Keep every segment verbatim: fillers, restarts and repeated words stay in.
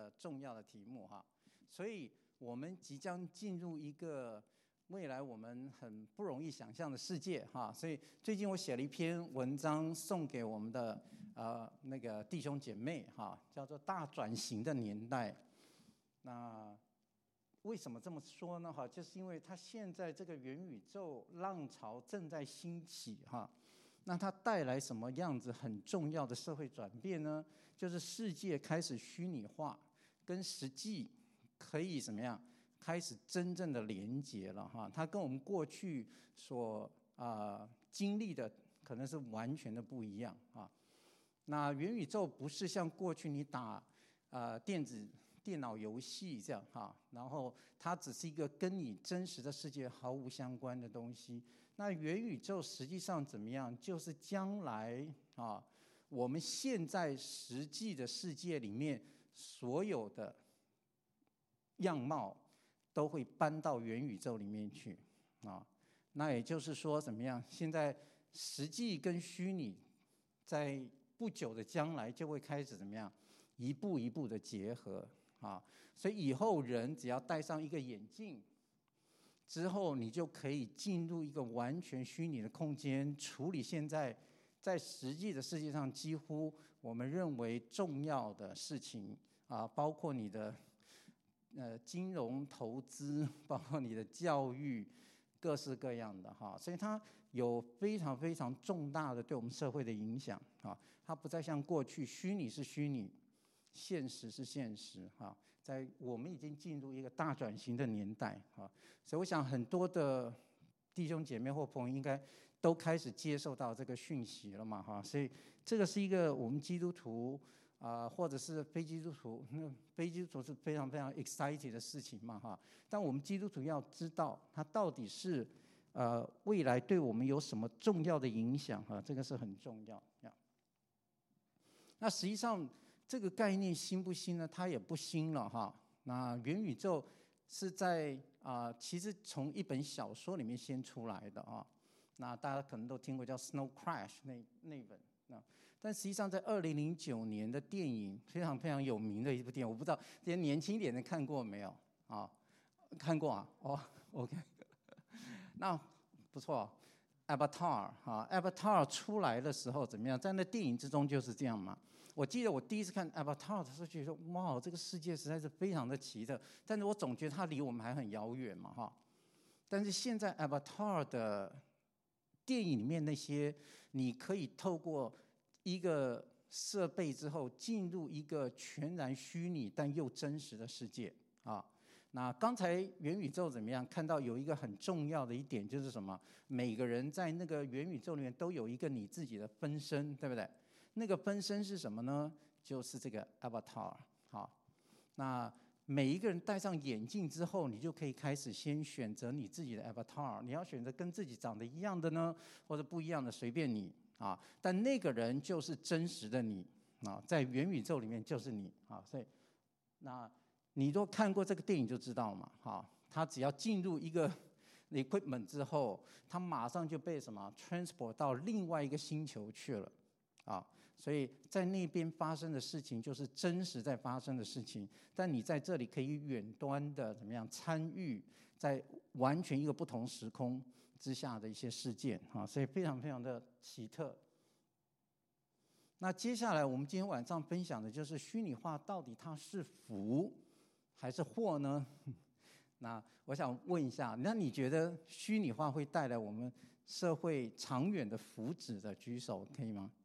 个重要的题目哈。所以我们即将进入一个未来我们很不容易想象的世界哈。所以最近我写了一篇文章送给我们的呃那个弟兄姐妹哈，叫做《大转型的年代》。那为什么这么说呢？哈，就是因为它现在这个元宇宙浪潮正在兴起哈，那它带来什么样子很重要的社会转变呢？就是世界开始虚拟化，跟实际可以怎么样开始真正的连结了哈。它跟我们过去所啊、呃、经历的可能是完全的不一样啊。那元宇宙不是像过去你打呃电子电脑游戏这样哈，然后它只是一个跟你真实的世界毫无相关的东西。那元宇宙实际上怎么样？就是将来啊，我们现在实际的世界里面所有的样貌都会搬到元宇宙里面去啊。那也就是说怎么样？现在实际跟虚拟在不久的将来就会开始怎么样？一步一步的结合。啊，所以以后人只要戴上一个眼镜之后，你就可以进入一个完全虚拟的空间，处理现在在实际的世界上几乎我们认为重要的事情啊，包括你的呃金融投资，包括你的教育，各式各样的哈。所以它有非常非常重大的对我们社会的影响啊。它不再像过去虚拟是虚拟，现实是现实哈，在我们已经进入一个大转型的年代哈，所以我想很多的弟兄姐妹或朋友应该都开始接受到这个讯息了嘛哈，所以这个是一个我们基督徒啊、呃，或者是非基督徒，那非基督徒是非常非常 excited 的事情嘛哈，但我们基督徒要知道它到底是呃未来对我们有什么重要的影响哈，这个是很重要呀。那实际上这个概念新不新呢？它也不新了哈。那元宇宙是在啊、呃，其实从一本小说里面先出来的啊。那大家可能都听过叫《Snow Crash》那那本那，但实际上在二零零九年的电影非常非常有名的一部电影，我不知道这些年轻一点的看过没有啊？看过啊？哦 ，OK， 那不错。Avatar 哈 ，Avatar 出来的时候怎么样？在那电影之中就是这样嘛。我记得我第一次看 Avatar 的时候，觉得哇，这个世界实在是非常的奇特，但是我总觉得它离我们还很遥远嘛哈。但是现在 Avatar 的电影里面那些，你可以透过一个设备之后，进入一个全然虚拟但又真实的世界啊。那刚才元宇宙怎么样？看到有一个很重要的一点就是什么？每个人在那个元宇宙里面都有一个你自己的分身，对不对？那个分身是什么呢？就是这个 avatar。好，那每一个人戴上眼镜之后，你就可以开始先选择你自己的 avatar。你要选择跟自己长得一样的呢，或者不一样的，随便你啊。但那个人就是真实的你啊，在元宇宙里面就是你啊。所以那。你都看过这个电影就知道嘛，哈，他只要进入一个 equipment 之后，他马上就被什么 transport 到另外一个星球去了，啊，所以在那边发生的事情就是真实在发生的事情，但你在这里可以远端的怎么样参与在完全一个不同时空之下的一些事件，啊，所以非常非常的奇特。那接下来我们今天晚上分享的就是虚拟化到底它是福还是祸呢？那我想问一下，那你觉得虚拟化会带来我们社会长远的福祉的？举手可以吗？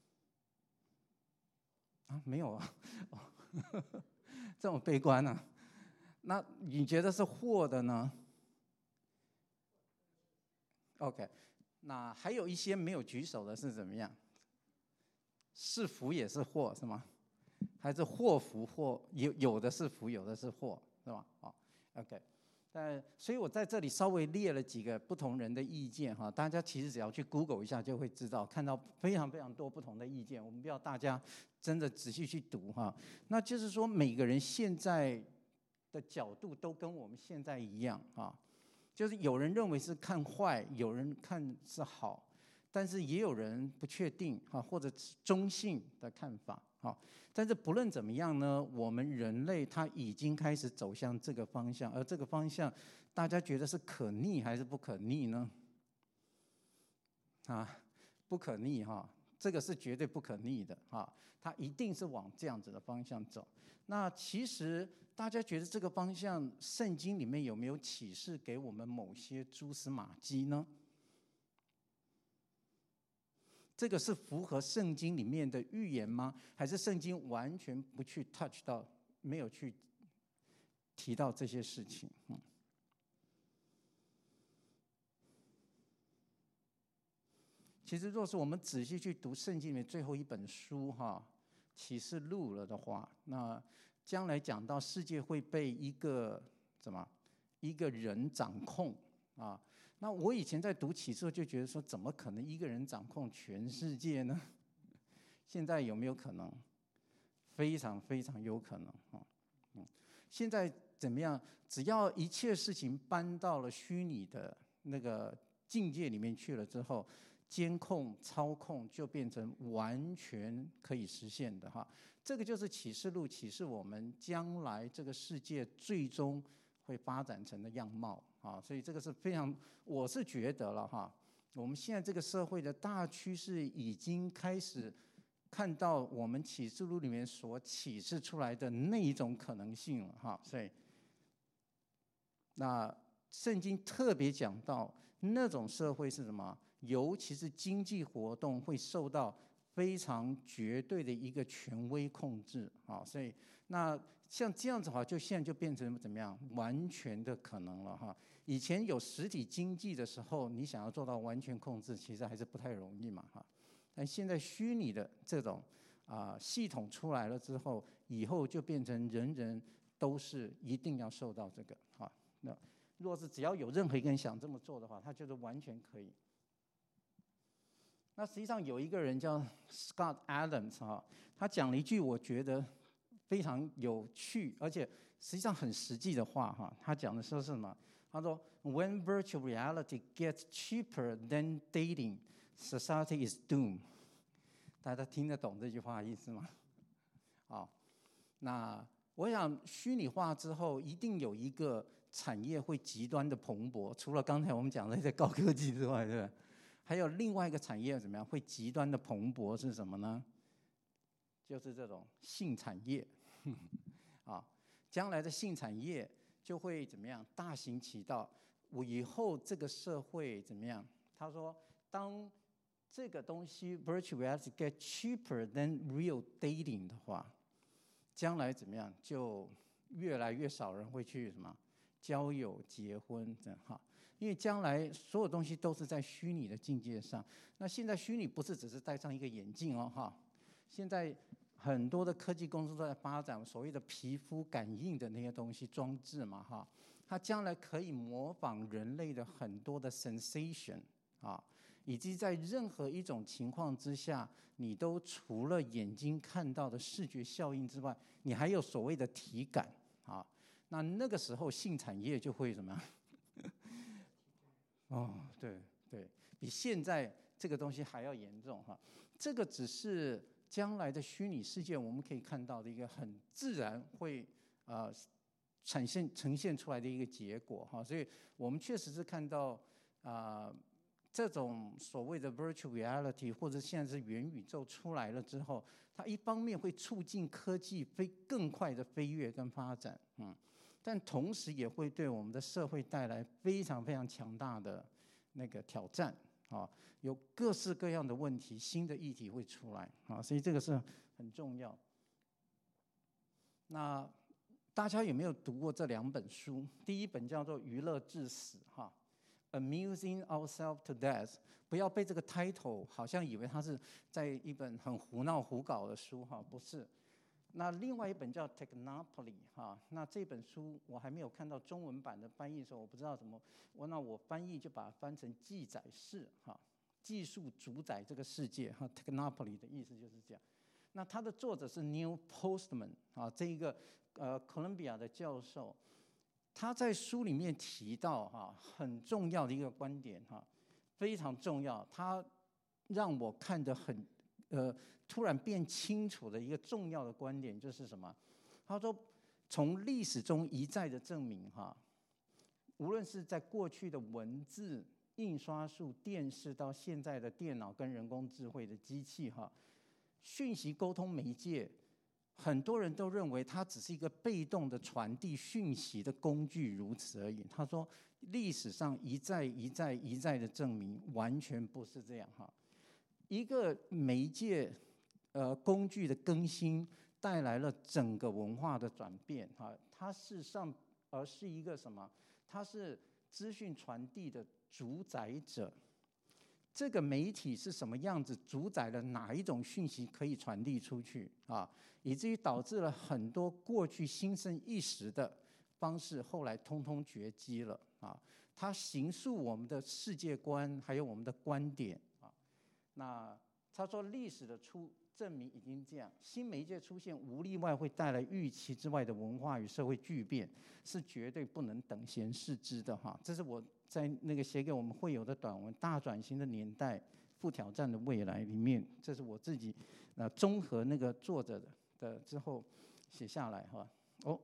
啊，没有啊，这么悲观啊？那你觉得是祸的呢 ？OK， 那还有一些没有举手的是怎么样？是福也是祸是吗？还是祸福祸有有的是福，有的是祸，是吧？好 ，OK。但所以我在这里稍微列了几个不同人的意见哈，大家其实只要去 Google 一下就会知道，看到非常非常多不同的意见。我们不要大家真的仔细去读哈。那就是说每个人现在的角度都跟我们现在一样啊，就是有人认为是看坏，有人看是好。但是也有人不确定哈，或者中性的看法好，但是不论怎么样呢，我们人类他已经开始走向这个方向，而这个方向大家觉得是可逆还是不可逆呢？啊，不可逆哈，这个是绝对不可逆的哈，它一定是往这样子的方向走。那其实大家觉得这个方向，圣经里面有没有启示给我们某些蛛丝马迹呢？这个是符合圣经里面的预言吗？还是圣经完全不去 touch 到，没有去提到这些事情？嗯，其实，若是我们仔细去读圣经里面最后一本书哈，《启示录》了的话，那将来讲到世界会被一个怎么一个人掌控啊？那我以前在读启示就觉得说，怎么可能一个人掌控全世界呢？现在有没有可能？非常非常有可能啊！嗯，现在怎么样？只要一切事情搬到了虚拟的那个境界里面去了之后，监控、操控就变成完全可以实现的哈。这个就是启示录启示我们将来这个世界最终会发展成的样貌啊。所以这个是非常，我是觉得了哈，我们现在这个社会的大趋势已经开始看到我们启示录里面所启示出来的那一种可能性了哈。所以，那圣经特别讲到那种社会是什么？尤其是经济活动会受到非常绝对的一个权威控制啊，所以那像这样子的话，就现在就变成怎么样？完全的可能了哈。以前有实体经济的时候，你想要做到完全控制，其实还是不太容易嘛哈。但现在虚拟的这种啊系统出来了之后，以后就变成人人都是一定要受到这个哈。那若是只要有任何一个人想这么做的话，他就是完全可以。那实际上有一个人叫 Scott Adams 哈，他讲了一句我觉得非常有趣，而且实际上很实际的话哈。他讲的说是什么？他说 ，When virtual reality gets cheaper than dating, society is doomed。大家听得懂这句话的意思吗？好，那我想虚拟化之后，一定有一个产业会极端的蓬勃，除了刚才我们讲的这高科技之外，对不对？还有另外一个产业怎么样会极端的蓬勃是什么呢？就是这种性产业啊，将来的性产业就会怎么样大行其道。我以后这个社会怎么样？他说，当这个东西 virtual reality get cheaper than real dating 的话，将来怎么样就越来越少人会去什么交友、结婚这样哈。因为将来所有东西都是在虚拟的境界上。那现在虚拟不是只是戴上一个眼镜哦哈，现在很多的科技公司都在发展所谓的皮肤感应的那些东西装置嘛哈，它将来可以模仿人类的很多的 sensation 啊，以及在任何一种情况之下，你都除了眼睛看到的视觉效应之外，你还有所谓的体感啊。那那个时候性产业就会什么？哦，对对，比现在这个东西还要严重哈。这个只是将来的虚拟世界我们可以看到的一个很自然会呃呈现呈现出来的一个结果哈。所以我们确实是看到啊、呃、这种所谓的 virtual reality 或者现在是元宇宙出来了之后，它一方面会促进科技飞更快的飞跃跟发展，嗯。但同时也会对我们的社会带来非常非常强大的那个挑战啊，有各式各样的问题，新的议题会出来啊，所以这个是很重要。那大家有没有读过这两本书？第一本叫做《娱乐至死》哈 ，Amusing Ourselves to Death。不要被这个 title 好像以为它是在一本很胡闹胡搞的书哈，不是。那另外一本叫 Technopoly 哈，那这本书我还没有看到中文版的翻译的时候，我不知道怎么，我那我翻译就把它翻成记载式哈，技术主宰这个世界哈 ，Technopoly 的意思就是这样。那它的作者是 Neil Postman 啊，这一个呃哥伦比亚的教授，他在书里面提到哈很重要的一个观点哈，非常重要，他让我看得很呃突然变清楚的一个重要的观点就是什么？他说，从历史中一再的证明哈，无论是在过去的文字、印刷术、电视，到现在的电脑跟人工智慧的机器哈，讯息沟通媒介，很多人都认为它只是一个被动的传递讯息的工具，如此而已。他说，历史上一再一再一再的证明，完全不是这样哈。一个媒介呃工具的更新，带来了整个文化的转变哈。它事实上而是一个什么？它是资讯传递的主宰者。这个媒体是什么样子，主宰了哪一种讯息可以传递出去啊，以至于导致了很多过去兴盛一时的方式，后来通通绝迹了啊。它形塑我们的世界观，还有我们的观点啊。那他说，历史的出证明已经这样，新媒介出现无例外会带来预期之外的文化与社会巨变，是绝对不能等闲视之的哈。这是我在那个写给我们会友的短文《大转型的年代，富挑战的未来》里面，这是我自己呃综合那个作者的的之后写下来哈。哦，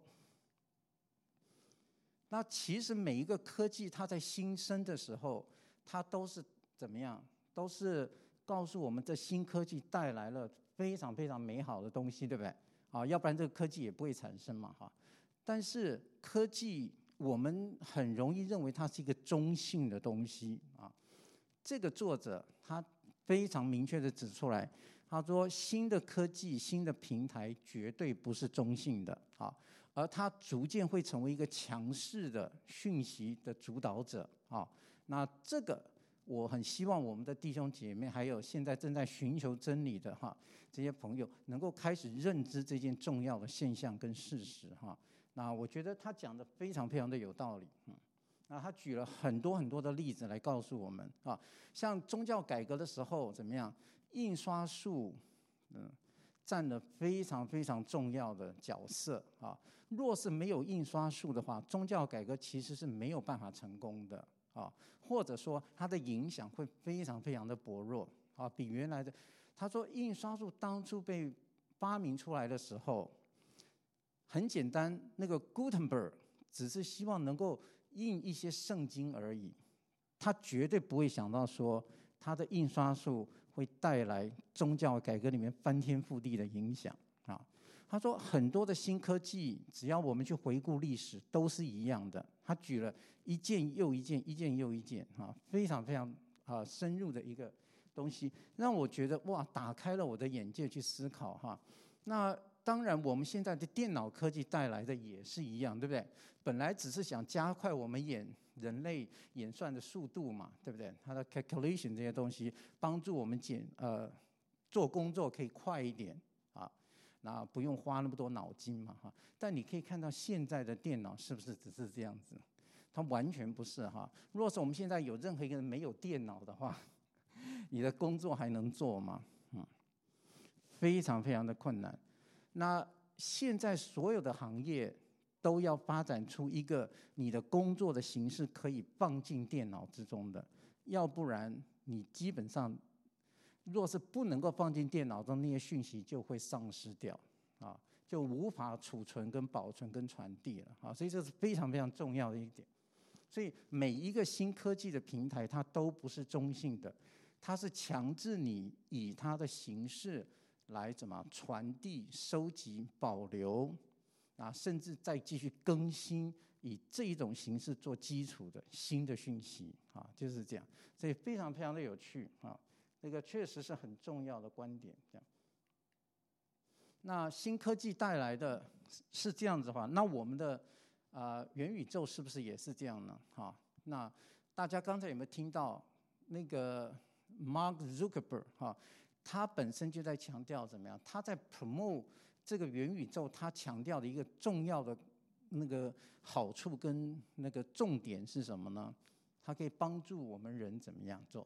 那其实每一个科技它在新生的时候，它都是怎么样？都是告诉我们，这新科技带来了非常非常美好的东西，对不对？啊，要不然这个科技也不会产生嘛，哈。但是科技，我们很容易认为它是一个中性的东西啊。这个作者他非常明确的指出来，他说，新的科技、新的平台绝对不是中性的啊，而它逐渐会成为一个强势的讯息的主导者啊。那这个，我很希望我们的弟兄姐妹，还有现在正在寻求真理的哈这些朋友，能够开始认知这件重要的现象跟事实哈。那我觉得他讲的非常非常的有道理，嗯，那他举了很多很多的例子来告诉我们啊，像宗教改革的时候怎么样，印刷术，嗯，占了非常非常重要的角色啊。若是没有印刷术的话，宗教改革其实是没有办法成功的。啊，或者说它的影响会非常非常的薄弱啊，比原来的。他说，印刷术当初被发明出来的时候，很简单，那个 Gutenberg 只是希望能够印一些圣经而已，他绝对不会想到说，他的印刷术会带来宗教改革里面翻天覆地的影响啊。他说，很多的新科技，只要我们去回顾历史，都是一样的。他举了一件又一件，一件又一件，哈，非常非常啊深入的一个东西，让我觉得哇，打开了我的眼界去思考哈。那当然，我们现在的电脑科技带来的也是一样，对不对？本来只是想加快我们演人类演算的速度嘛，对不对？它的 calculation 这些东西，帮助我们简呃做工作可以快一点啊。那不用花那么多脑筋嘛，哈。但你可以看到现在的电脑是不是只是这样子？它完全不是哈。若是我们现在有任何一个人没有电脑的话，你的工作还能做吗？嗯，非常非常的困难。那现在所有的行业都要发展出一个你的工作的形式可以放进电脑之中的，要不然你基本上。若是不能够放进电脑中，那些讯息就会丧失掉，啊，就无法储存、跟保存、跟传递了，啊，所以这是非常非常重要的一点。所以每一个新科技的平台，它都不是中性的，它是强制你以它的形式来怎么传递、收集、保留，啊，甚至再继续更新，以这一种形式做基础的新的讯息，啊，就是这样。所以非常非常的有趣，啊。这个确实是很重要的观点，这样。那新科技带来的是这样子的话，那我们的呃元宇宙是不是也是这样呢？哈，那大家刚才有没有听到那个 Mark Zuckerberg 哈，他本身就在强调怎么样？他在 promote 这个元宇宙，他强调的一个重要的那个好处跟那个重点是什么呢？它可以帮助我们人怎么样做？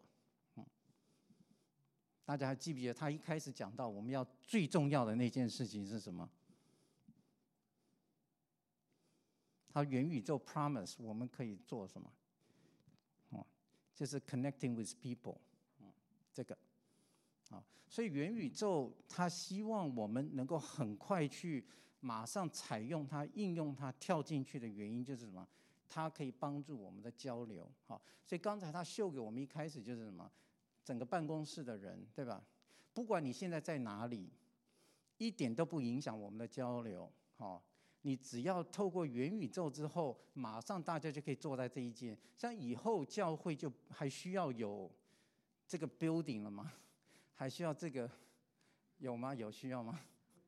大家还记不记得他一开始讲到我们要最重要的那件事情是什么？他元宇宙 promise 我们可以做什么？哦，就是 connecting with people， 嗯，这个啊。所以元宇宙它希望我们能够很快去马上采用它、应用它、跳进去的原因就是什么？它可以帮助我们的交流。好，所以刚才他秀给我们一开始就是什么？整个办公室的人，对吧？不管你现在在哪里，一点都不影响我们的交流。好，你只要透过元宇宙之后，马上大家就可以坐在这一间。像以后教会就还需要有这个 building 了吗？还需要这个有吗？有需要吗？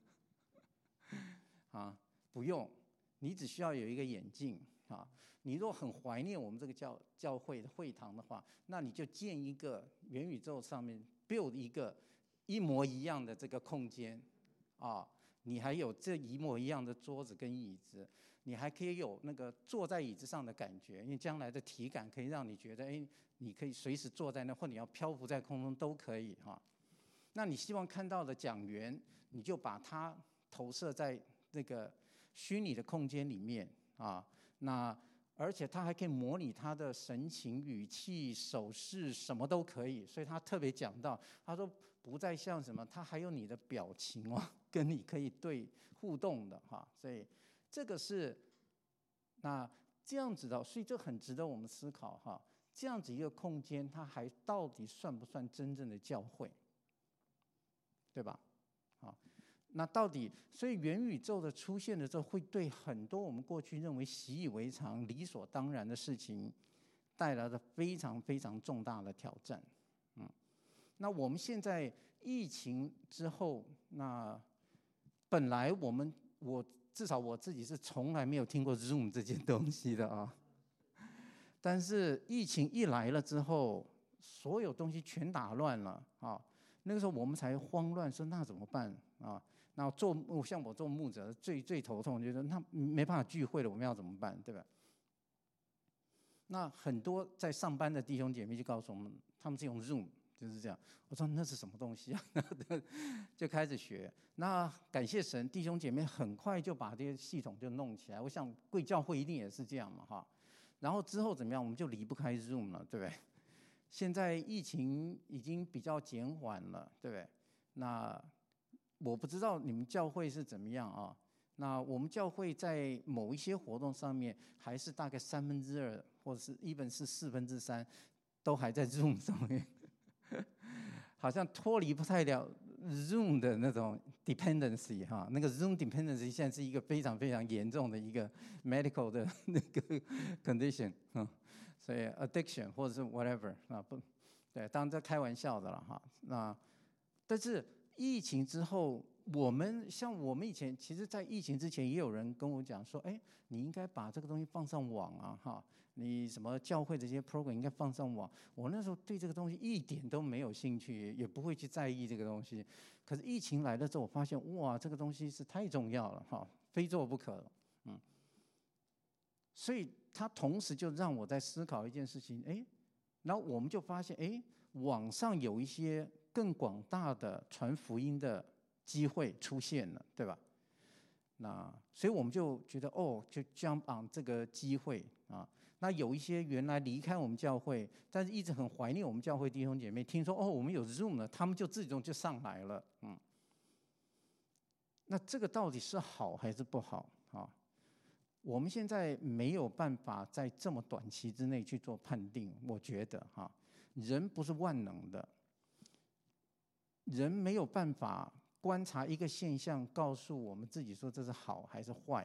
啊，不用，你只需要有一个眼镜啊。你若很怀念我们这个教教会的会堂的话，那你就建一个元宇宙上面 build 一个一模一样的这个空间啊。你还有这一模一样的桌子跟椅子，你还可以有那个坐在椅子上的感觉，因为将来的体感可以让你觉得，哎，你可以随时坐在那，或者你要漂浮在空中都可以哈。那你希望看到的讲员，你就把它投射在那个虚拟的空间里面啊。那而且它还可以模拟他的神情、语气、手势，什么都可以。所以他特别讲到，他说不再像什么，他还有你的表情哦，跟你可以对互动的哈。所以这个是那这样子的，所以这很值得我们思考哈。这样子一个空间，它还到底算不算真正的教会？对吧？好，那到底，所以元宇宙的出现的时候，会对很多我们过去认为习以为常、理所当然的事情，带来了非常非常重大的挑战。嗯，那我们现在疫情之后，那本来我们我至少我自己是从来没有听过 Zoom 这件东西的啊，但是疫情一来了之后，所有东西全打乱了啊。那个时候我们才慌乱，说那怎么办啊？那做像我做牧者最最头痛，就是那没办法聚会了，我们要怎么办，对吧？那很多在上班的弟兄姐妹就告诉我们，他们是用 Zoom， 就是这样。我说那是什么东西啊？就开始学。那感谢神，弟兄姐妹很快就把这些系统就弄起来。我想贵教会一定也是这样嘛，哈。然后之后怎么样，我们就离不开 Zoom 了，对不对？现在疫情已经比较减缓了，对不对？那我不知道你们教会是怎么样啊？那我们教会在某一些活动上面，还是大概三分之二，或者是even是四分之三，都还在 Zoom 上面，好像脱离不太了 Zoom 的那种 dependency 哈。那个 Zoom dependency 现在是一个非常非常严重的一个 medical 的那个 condition 啊。所以 addiction 或者是 whatever 啊，不对，当然这开玩笑的了哈。那但是疫情之后，我们像我们以前，其实在疫情之前也有人跟我讲说，哎，你应该把这个东西放上网啊，哈，你什么教会这些 program 应该放上网。我那时候对这个东西一点都没有兴趣，也不会去在意这个东西。可是疫情来了之后，我发现哇，这个东西是太重要了哈，非做不可了，嗯。所以他同时就让我在思考一件事情，哎，然后我们就发现，哎，网上有一些更广大的传福音的机会出现了，对吧？那所以我们就觉得，哦，就 jump on 这个机会啊。那有一些原来离开我们教会，但是一直很怀念我们教会弟兄姐妹，听说哦我们有 Zoom 了，他们就自动就上来了，嗯。那这个到底是好还是不好啊？我们现在没有办法在这么短期之内去做判定，我觉得哈，人不是万能的，人没有办法观察一个现象，告诉我们自己说这是好还是坏。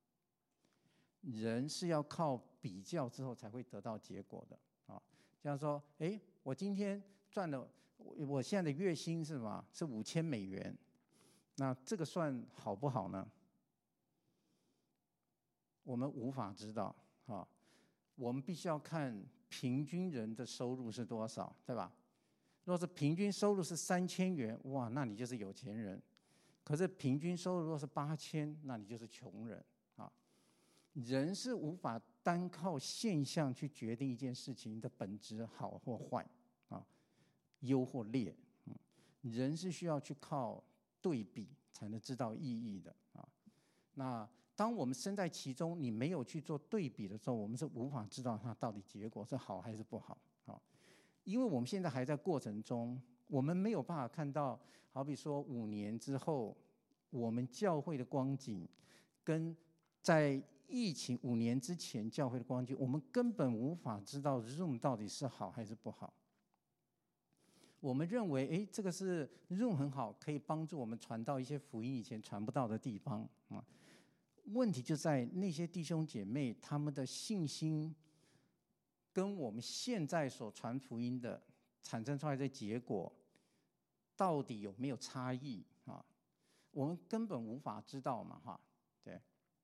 人是要靠比较之后才会得到结果的啊。像说，哎，我今天赚了，我现在的月薪是什么？是五千美元，那这个算好不好呢？我们无法知道，哈，我们必须要看平均人的收入是多少，对吧？若是平均收入是三千元，哇，那你就是有钱人；可是平均收入若是八千，那你就是穷人啊。人是无法单靠现象去决定一件事情的本质好或坏啊，优或劣。嗯，人是需要去靠对比才能知道意义的啊。那当我们身在其中，你没有去做对比的时候，我们是无法知道它到底结果是好还是不好啊。因为我们现在还在过程中， 我们没有办法看到，好比说五年之后，我们教会的光景，跟在疫情五年之前教会的光景，我们根本无法知道 Zoom 到底是好还是不好。我们认为，哎，这个是 Zoom 很好，可以帮助我们传到一些福音以前传不到的地方啊。问题就在那些弟兄姐妹他们的信心，跟我们现在所传福音的产生出来的结果，到底有没有差异啊？我们根本无法知道嘛，哈，对。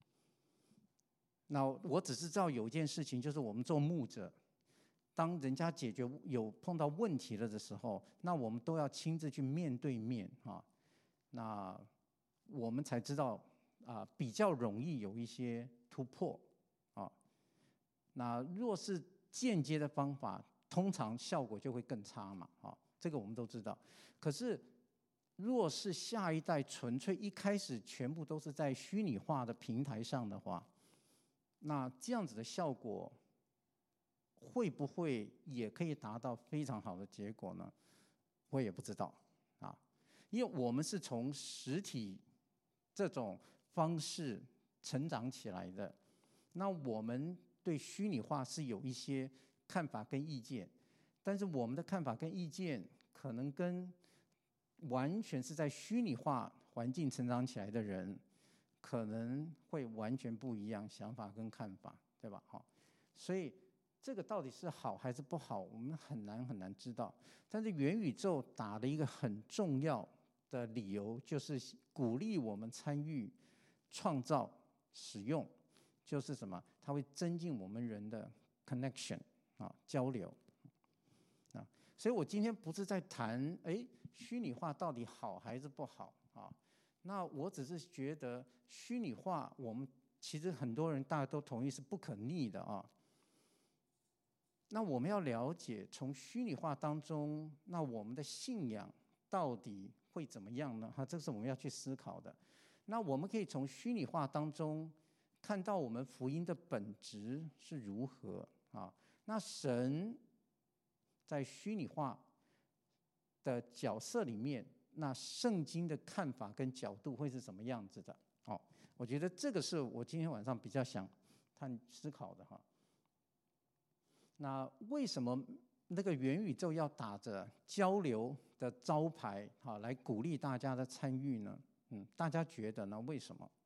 那我只是知道有一件事情，就是我们做牧者，当人家解决有碰到问题了的时候，那我们都要亲自去面对面啊，那我们才知道啊，比较容易有一些突破啊。那若是间接的方法，通常效果就会更差嘛，啊，这个我们都知道。可是若是下一代纯粹一开始全部都是在虚拟化的平台上的话，那这样子的效果会不会也可以达到非常好的结果呢？我也不知道啊，因为我们是从实体这种方式成长起来的，那我们对虚拟化是有一些看法跟意见，但是我们的看法跟意见可能跟完全是在虚拟化环境成长起来的人，可能会完全不一样，想法跟看法，对吧？好，所以这个到底是好还是不好，我们很难很难知道。但是元宇宙打了一个很重要的理由，就是鼓励我们参与、创造、使用，就是什么？它会增进我们人的 connection 啊，交流啊。所以我今天不是在谈，哎，虚拟化到底好还是不好啊？那我只是觉得虚拟化，我们其实很多人大家都同意是不可逆的啊。那我们要了解，从虚拟化当中，那我们的信仰到底会怎么样呢？哈，这是我们要去思考的。那我们可以从虚拟化当中看到我们福音的本质是如何啊？那神在虚拟化的角色里面，那圣经的看法跟角度会是什么样子的？哦，我觉得这个是我今天晚上比较想探思考的哈。那为什么那个元宇宙要打着交流的招牌哈，来鼓励大家的参与呢？嗯，大家觉得呢？为什么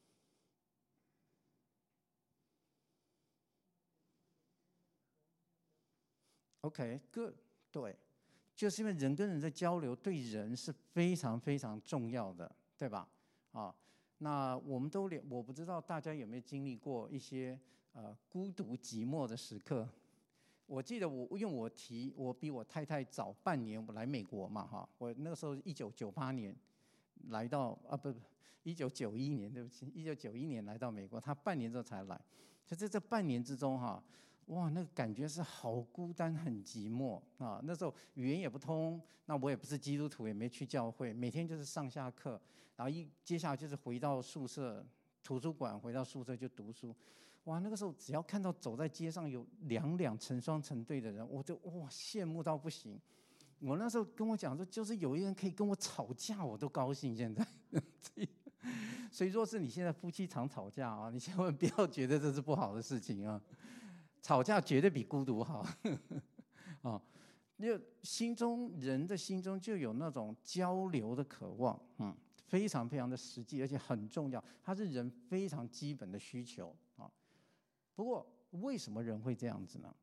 ？OK, good， 对，就是因为人跟人的交流对人是非常非常重要的，对吧？啊，那我们都我不知道大家有没有经历过一些呃孤独寂寞的时刻。我记得我，因为我提我比我太太早半年我来美国嘛，哈，我那个时候一九九八年来到啊，不不，一九九一年，对不起，一九九一年来到美国，她半年之后才来，就在这半年之中哈，哇，那个感觉是好孤单，很寂寞啊。那时候语言也不通，那我也不是基督徒，也没去教会，每天就是上下课，然后一接下来就是回到宿舍、图书馆，回到宿舍就读书。哇，那个时候只要看到走在街上有两两成双成对的人，我就哇羡慕到不行。我那时候跟我讲说，就是有一个人可以跟我吵架，我都高兴。现在，所以若是你现在夫妻常吵架啊，你千万不要觉得这是不好的事情啊，吵架绝对比孤独好啊。因为心中人的心中就有那种交流的渴望，嗯，非常非常的实际，而且很重要，它是人非常基本的需求啊。不过，为什么人会这样子呢？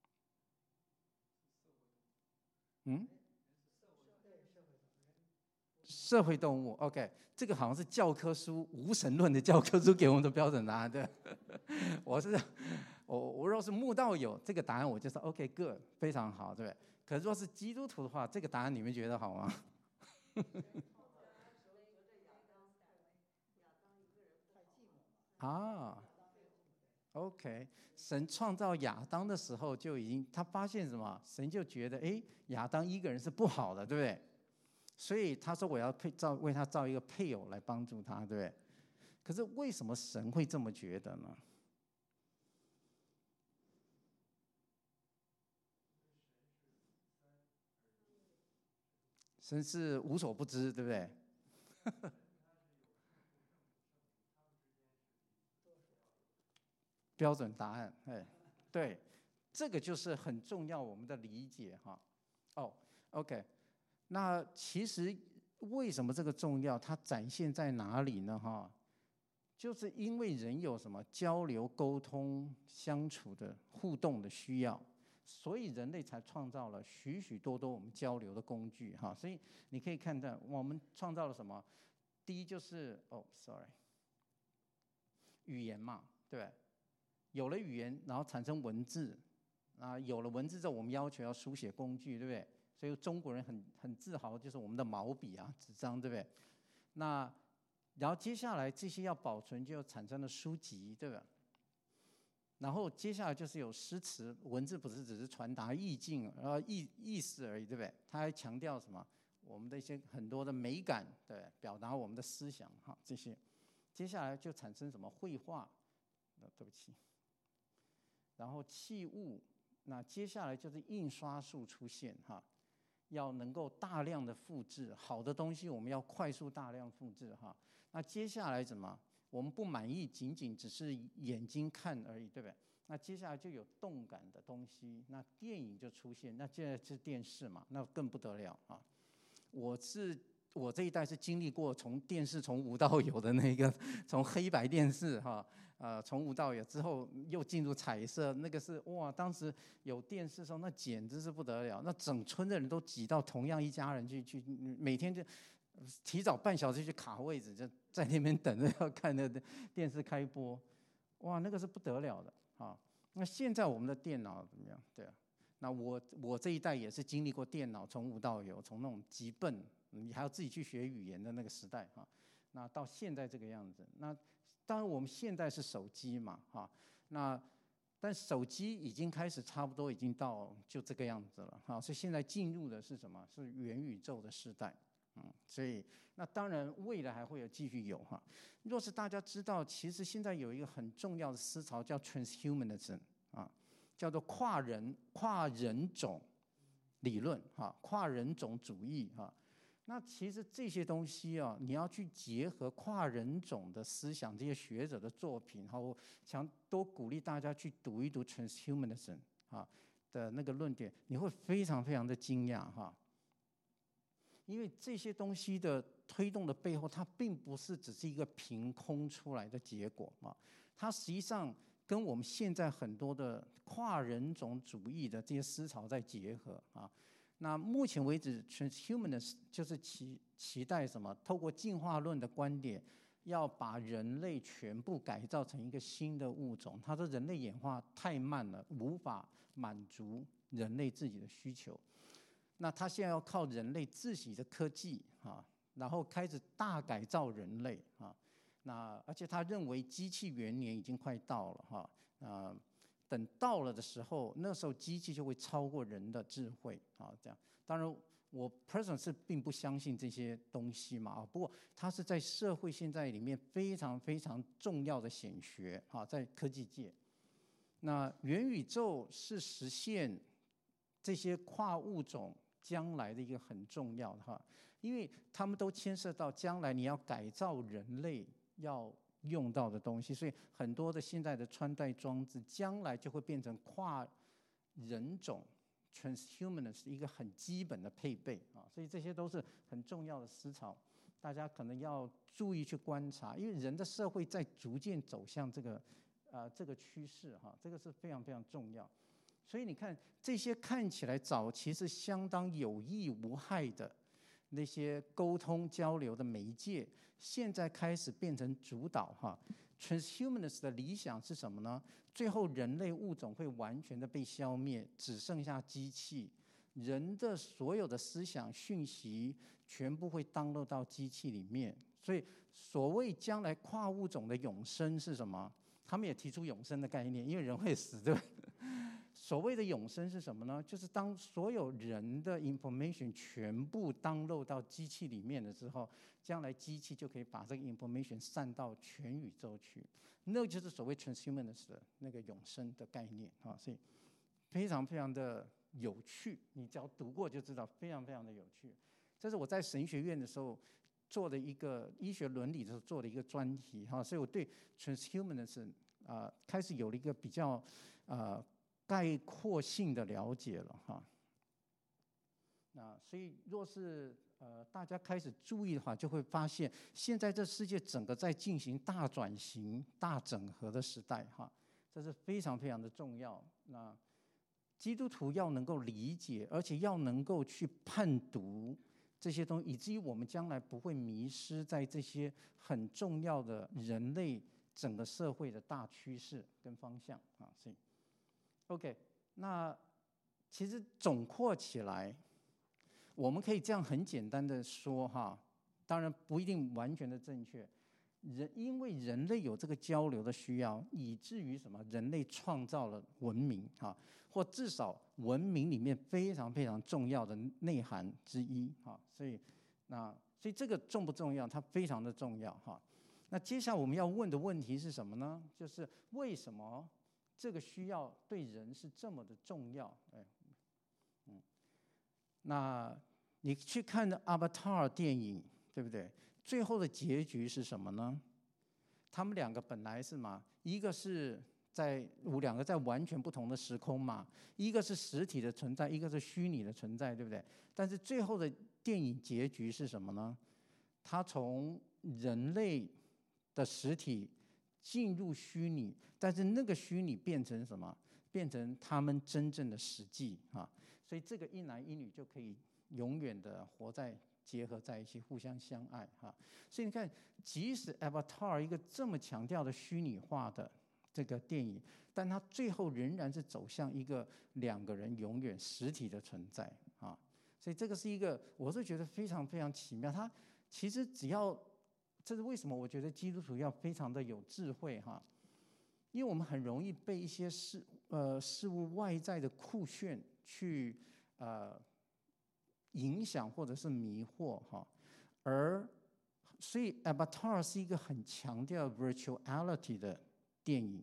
嗯，社会动物。OK， 这个好像是教科书无神论的教科书给我们的标准答案。对，我是我我若是慕道友，这个答案我就说 OK，good， 非常好，对不对？可是若是基督徒的话，这个答案你们觉得好吗？啊。OK， 神创造亚当的时候就已经，他发现什么？神就觉得，哎，亚当一个人是不好的，对不对？所以他说我要配造为他造一个配偶来帮助他，对不对？可是为什么神会这么觉得呢？ 神是无所不知，对不对？标准答案，哎，对，这个就是很重要，我们的理解哈。哦 ，OK， 那其实为什么这个重要？它展现在哪里呢？哈，就是因为人有什么交流、沟通、相处的互动的需要，所以人类才创造了许许多多我们交流的工具哈。所以你可以看到，我们创造了什么？第一就是哦 ，sorry， 语言嘛，对不对？有了语言，然后产生文字，啊，有了文字之后，我们要求要书写工具，对不对？所以中国人很很自豪，就是我们的毛笔啊、纸张，对不对？那然后接下来这些要保存，就产生了书籍，对吧？然后接下来就是有诗词，文字不是只是传达意境，呃意意思而已，对不对？它还强调什么？我们的一些很多的美感，对，表达我们的思想，哈，这些。接下来就产生什么绘画？呃，对不起。然后器物，那接下来就是印刷术出现哈，要能够大量的复制好的东西，我们要快速大量复制哈。那接下来怎么？我们不满意，仅仅只是眼睛看而已，对不对？那接下来就有动感的东西，那电影就出现，那现在是电视嘛，那更不得了啊！我是我这一代是经历过从电视从无到有的那个，从黑白电视哈。呃，从无到有之后又进入彩色，那个是哇，当时有电视的时候，那简直是不得了，那整村的人都挤到同样一家人去去，每天就提早半小时去卡位置，就在那边等着要看那个电视开播，哇，那个是不得了的啊。那现在我们的电脑怎么样？对啊，那我我这一代也是经历过电脑从无到有，从那种极笨，你还要自己去学语言的那个时代哈，那到现在这个样子，那。当然，我们现在是手机嘛，哈，那但手机已经开始差不多已经到就这个样子了，哈，所以现在进入的是什么？是元宇宙的时代，嗯，所以那当然未来还会有继续有哈。若是大家知道，其实现在有一个很重要的思潮叫 transhumanism 啊，叫做跨人跨人种理论哈，跨人种主义哈。那其实这些东西啊，你要去结合跨人种的思想，这些学者的作品，然后想多鼓励大家去读一读 transhumanism 啊的那个论点，你会非常非常的惊讶哈，因为这些东西的推动的背后，它并不是只是一个凭空出来的结果啊，它实际上跟我们现在很多的跨人种主义的这些思潮在结合啊。那目前为止 ，transhumanist 就是期期待什么？透过进化论的观点，要把人类全部改造成一个新的物种。他说人类演化太慢了，无法满足人类自己的需求。那他现在要靠人类自己的科技啊，然后开始大改造人类啊。那而且他认为机器元年已经快到了哈啊。等到了的时候，那时候机器就会超过人的智慧啊，这样。当然，我 person 是并不相信这些东西嘛啊，不过它是在社会现在里面非常非常重要的显学啊，在科技界。那元宇宙是实现这些跨物种将来的一个很重要的哈，因为他们都牵涉到将来你要改造人类要用到的东西，所以很多的现在的穿戴装置，将来就会变成跨人种 transhumanist 一个很基本的配备啊，所以这些都是很重要的思潮，大家可能要注意去观察，因为人的社会在逐渐走向这个呃这个趋势哈，这个是非常非常重要。所以你看这些看起来早期是相当有益无害的那些沟通交流的媒介，现在开始变成主导哈。transhumanist 的理想是什么呢？最后人类物种会完全的被消灭，只剩下机器，人的所有的思想讯息全部会 download 到机器里面。所以所谓将来跨物种的永生是什么？他们也提出永生的概念，因为人会死，对吧？所谓的永生是什么呢？就是当所有人的 information 全部 download 到机器里面的时候，将来机器就可以把这个 information 散到全宇宙去，那就是所谓 transhumanist 的那个永生的概念啊，所以非常非常的有趣，你只要读过就知道，非常非常的有趣。 这是我在神学院的时候做的一个医学伦理的时候做的一个专题哈，所以我对 transhumanism 啊、呃、开始有了一个比较呃概括性的了解了哈。那所以若是呃大家开始注意的话，就会发现现在这世界整个在进行大转型、大整合的时代哈，这是非常非常的重要。那基督徒要能够理解，而且要能够去判读这些东西，以至于我们将来不会迷失在这些很重要的人类整个社会的大趋势跟方向啊。所以 ，OK， 那其实总括起来，我们可以这样很简单的说哈，当然不一定完全的正确。人因为人类有这个交流的需要，以至于什么？人类创造了文明哈，或至少文明里面非常非常重要的内涵之一哈。所以，那所以这个重不重要？它非常的重要哈。那接下来我们要问的问题是什么呢？就是为什么这个需要对人是这么的重要？哎，嗯，那你去看《Avatar》电影，对不对？最后的结局是什么呢？他们两个本来是嘛，一个是在两个在完全不同的时空嘛，一个是实体的存在，一个是虚拟的存在，对不对？但是最后的电影结局是什么呢？他从人类的实体进入虚拟，但是那个虚拟变成什么？变成他们真正的实际啊！所以这个一男一女就可以永远的活在结合在一起，互相相爱哈。所以你看，即使 Avatar 一个这么强调的虚拟化的这个电影，但它最后仍然是走向一个两个人永远实体的存在啊。所以这个是一个，我是觉得非常非常奇妙。它其实只要，这是为什么我觉得基督徒要非常的有智慧哈，因为我们很容易被一些事呃事物外在的酷炫去呃。影响或者是迷惑哈，而所以 Avatar 是一个很强调 virtuality 的电影，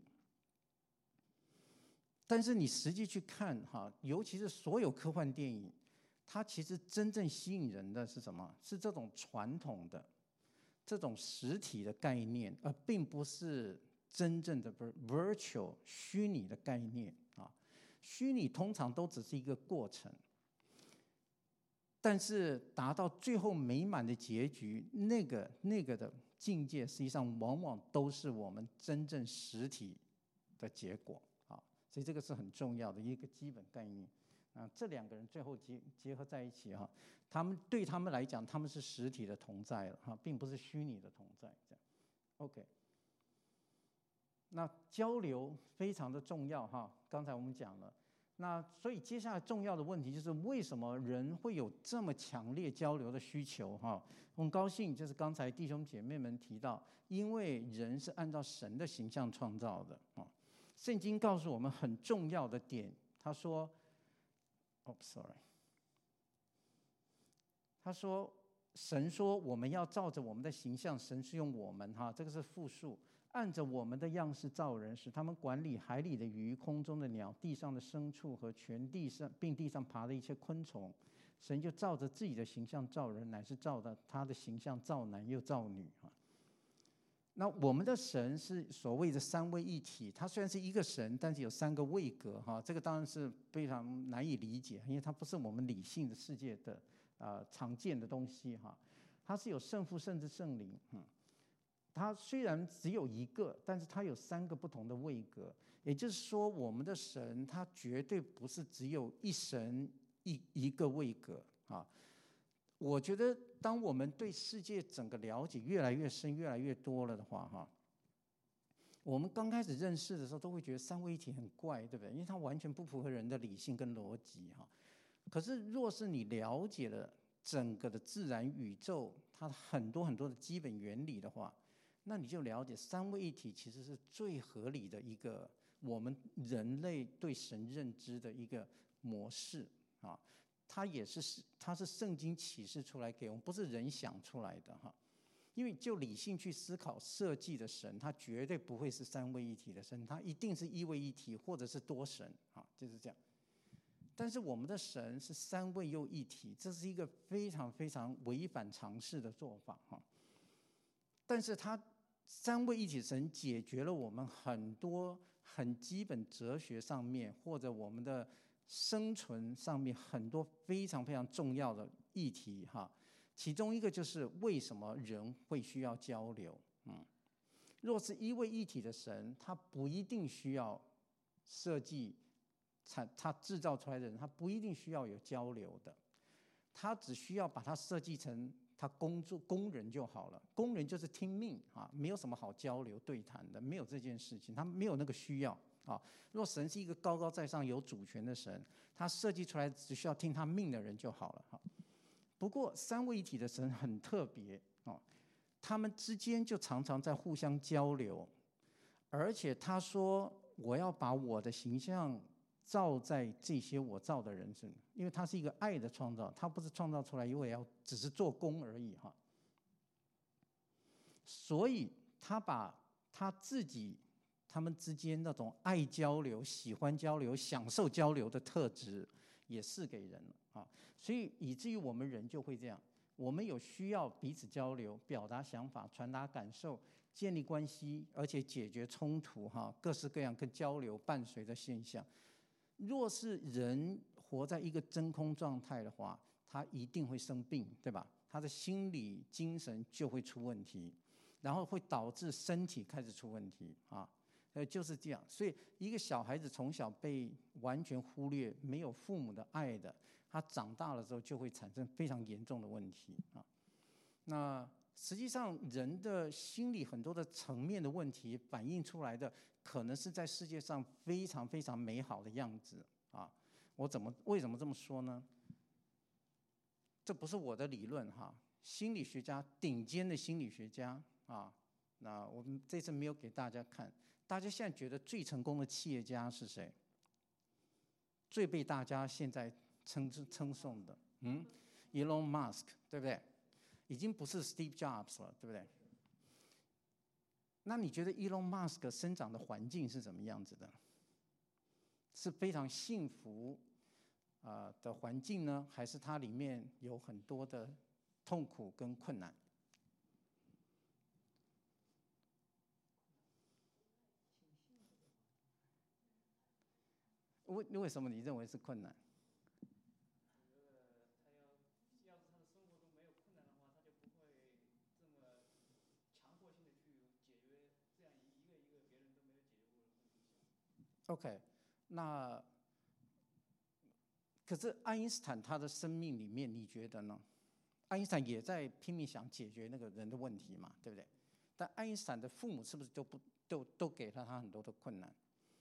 但是你实际去看哈，尤其是所有科幻电影，它其实真正吸引人的是什么？是这种传统的、这种实体的概念，而并不是真正的 virtual 虚拟的概念啊。虚拟通常都只是一个过程。但是达到最后美满的结局，那个那个的境界，实际上往往都是我们真正实体的结果啊。所以这个是很重要的一个基本概念啊。这两个人最后结结合在一起哈，他们对他们来讲，他们是实体的同在了哈，并不是虚拟的同在。这样 ，OK。那交流非常的重要哈，刚才我们讲了。那所以接下来重要的问题就是为什么人会有这么强烈交流的需求哈？我很高兴，就是刚才弟兄姐妹们提到，因为人是按照神的形象创造的啊。圣经告诉我们很重要的点，他说，哦 ，sorry， 他说神说我们要照着我们的形象，神是用我们哈，这个是复数。按着我们的样式造人，使他们管理海里的鱼、空中的鸟、地上的牲畜和全地上并地上爬的一切昆虫。神就照着自己的形象造人，乃是照着他的形象造男又造女啊。那我们的神是所谓的三位一体，他虽然是一个神，但是有三个位格哈。这个当然是非常难以理解，因为它不是我们理性的世界的呃常见的东西哈。它是有圣父、圣子、圣灵，嗯。它虽然只有一个，但是它有三个不同的位格，也就是说，我们的神它绝对不是只有一神一一个位格啊。我觉得，当我们对世界整个了解越来越深、越来越多了的话，哈，我们刚开始认识的时候都会觉得三位一体很怪，对不对？因为它完全不符合人的理性跟逻辑哈。可是，若是你了解了整个的自然宇宙它很多很多的基本原理的话，那你就了解三位一体其实是最合理的一个我们人类对神认知的一个模式啊，它也是它是圣经启示出来给我们，不是人想出来的哈。因为就理性去思考设计的神，它绝对不会是三位一体的神，它一定是一位一体或者是多神啊，就是这样。 但是我们的神是三位又一体，这是一个非常非常违反常识的做法哈。但是他三位一体神解决了我们很多很基本哲学上面或者我们的生存上面很多非常非常重要的议题哈。其中一个就是为什么人会需要交流？嗯，若是一位一体的神，他不一定需要设计。他制造出来的人，他不一定需要有交流的，他只需要把它设计成他工作工人就好了。工人就是听命啊，没有什么好交流对谈的，没有这件事情，他没有那个需要啊。若神是一个高高在上有主权的神，他设计出来只需要听他命的人就好了哈。不过三位一体的神很特别哦，他们之间就常常在互相交流，而且他说我要把我的形象造在这些我造的人身，因为他是一个爱的创造，他不是创造出来因为要只是做工而已哈。所以他把他自己他们之间那种爱交流、喜欢交流、享受交流的特质也赐给人了啊。所以以至于我们人就会这样，我们有需要彼此交流、表达想法、传达感受、建立关系，而且解决冲突哈，各式各样跟交流伴随的现象。若是人活在一个真空状态的话，他一定会生病，对吧？他的心理、精神就会出问题，然后会导致身体开始出问题啊。呃，就是这样。所以，一个小孩子从小被完全忽略、没有父母的爱的，他长大了之后就会产生非常严重的问题啊。那实际上，人的心理很多的层面的问题反映出来的，可能是在世界上非常非常美好的样子啊！我怎么为什么这么说呢？这不是我的理论哈，心理学家顶尖的心理学家啊，那我们这次没有给大家看。大家现在觉得最成功的企业家是谁？最被大家现在称称颂的，嗯 ，Elon Musk， 对不对？已经不是 Steve Jobs 了，对不对？那你觉得 Elon Musk 生长的环境是怎么样子的？是非常幸福啊、呃、的环境呢，还是它里面有很多的痛苦跟困难？为为什么你认为是困难？OK， 那可是爱因斯坦他的生命里面，你觉得呢？爱因斯坦也在拼命想解决那个人的问题嘛，对不对？但爱因斯坦的父母是不是都不都都给了他很多的困难？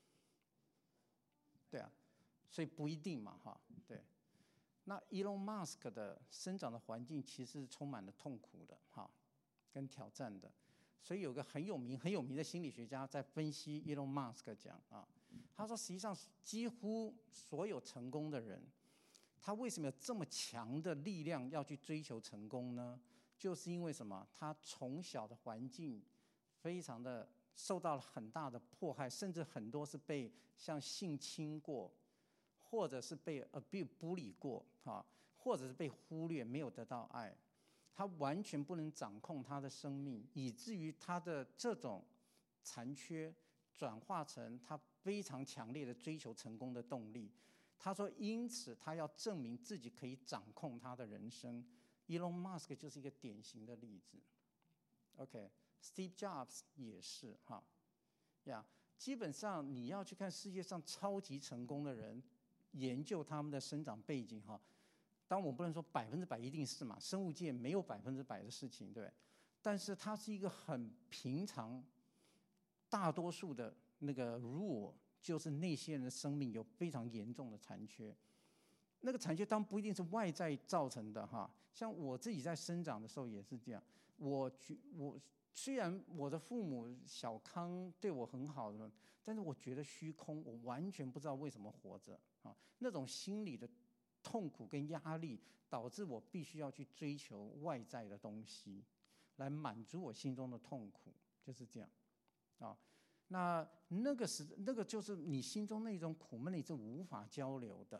对啊，所以不一定嘛，哈，对。那 Elon Musk 的生长的环境其实是充满了痛苦的，哈，跟挑战的。所以有个很有名很有名的心理学家在分析 Elon Musk 讲啊。他说，实际上几乎所有成功的人，他为什么有这么强的力量要去追求成功呢？就是因为什么？他从小的环境非常的受到了很大的迫害，甚至很多是被像性侵过，或者是被 abuse bully 过啊，或者是被忽略，没有得到爱。他完全不能掌控他的生命，以至于他的这种残缺转化成他非常强烈的追求成功的动力。他说，因此他要证明自己可以掌控他的人生。Elon Musk 就是一个典型的例子。OK，Steve Jobs 也是哈呀。基本上你要去看世界上超级成功的人，研究他们的生长背景哈。当然我不能说百分之百一定是嘛，生物界没有百分之百的事情，对不对？但是它是一个很平常，大多数的那个 rule 就是那些人的生命有非常严重的残缺。那个残缺当然不一定是外在造成的哈，像我自己在生长的时候也是这样。我觉我虽然我的父母小康对我很好的，但是我觉得虚空，我完全不知道为什么活着啊。那种心理的痛苦跟压力，导致我必须要去追求外在的东西，来满足我心中的痛苦，就是这样啊。那那个是那个就是你心中那种苦闷，你是无法交流的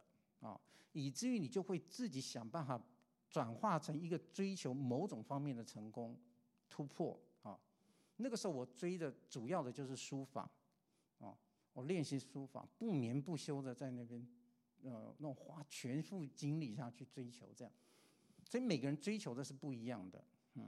啊，以至于你就会自己想办法转化成一个追求某种方面的成功突破啊。那个时候我追的主要的就是书法啊，我练习书法，不眠不休的在那边，呃，那种花全副精力下去追求这样。所以每个人追求的是不一样的，嗯。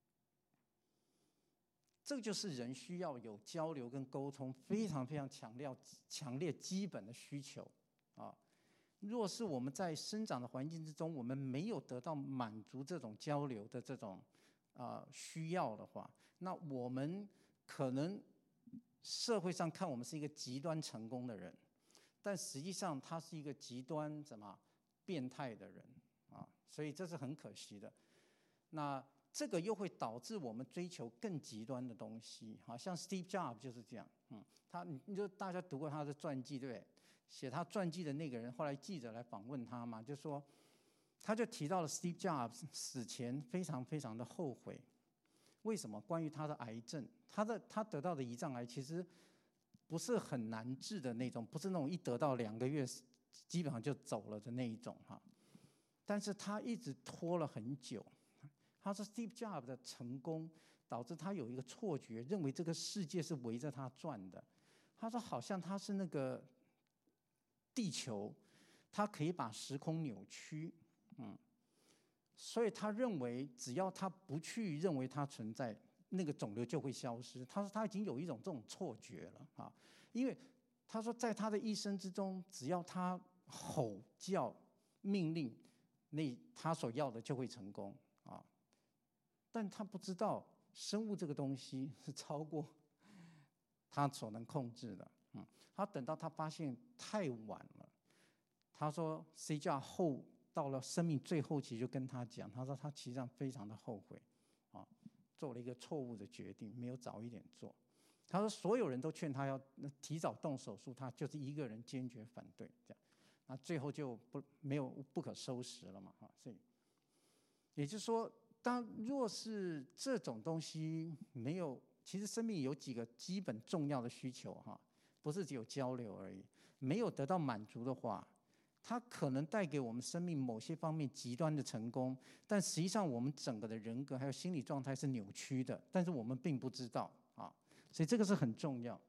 这就是人需要有交流跟沟通，非常非常强烈、强烈基本的需求啊。若是我们在生长的环境之中，我们没有得到满足这种交流的这种啊、呃、需要的话，那我们可能社会上看我们是一个极端成功的人，但实际上他是一个极端怎么变态的人啊，所以这是很可惜的。那这个又会导致我们追求更极端的东西，好像 Steve Jobs 就是这样，嗯，他你就大家读过他的传记，对不对？写他传记的那个人，后来记者来访问他嘛，就说，他就提到了 Steve Jobs 死前非常非常的后悔，为什么？关于他的癌症，他的他得到的胰脏癌其实不是很难治的那种，不是那种一得到两个月基本上就走了的那一种哈，但是他一直拖了很久。他说 Steve Jobs 的成功导致他有一个错觉，认为这个世界是围着他转的。他说好像他是那个地球，他可以把时空扭曲，嗯，所以他认为只要他不去认为它存在，那个肿瘤就会消失。他说他已经有一种这种错觉了啊，因为他说在他的一生之中，只要他吼叫命令，那他所要的就会成功啊。但他不知道生物这个东西是超过他所能控制的，嗯，他等到他发现太晚了。他说 C 架后到了生命最后期就跟他讲，他说他其实上非常的后悔啊，做了一个错误的决定，没有早一点做。他说所有人都劝他要提早动手术，他就是一个人坚决反对，这样，那最后就不没有不可收拾了嘛，哈，所以也就是说，当若是这种东西没有，其实生命有几个基本重要的需求哈，不是只有交流而已，没有得到满足的话，它可能带给我们生命某些方面极端的成功，但实际上我们整个的人格还有心理状态是扭曲的，但是我们并不知道啊，所以这个是很重要。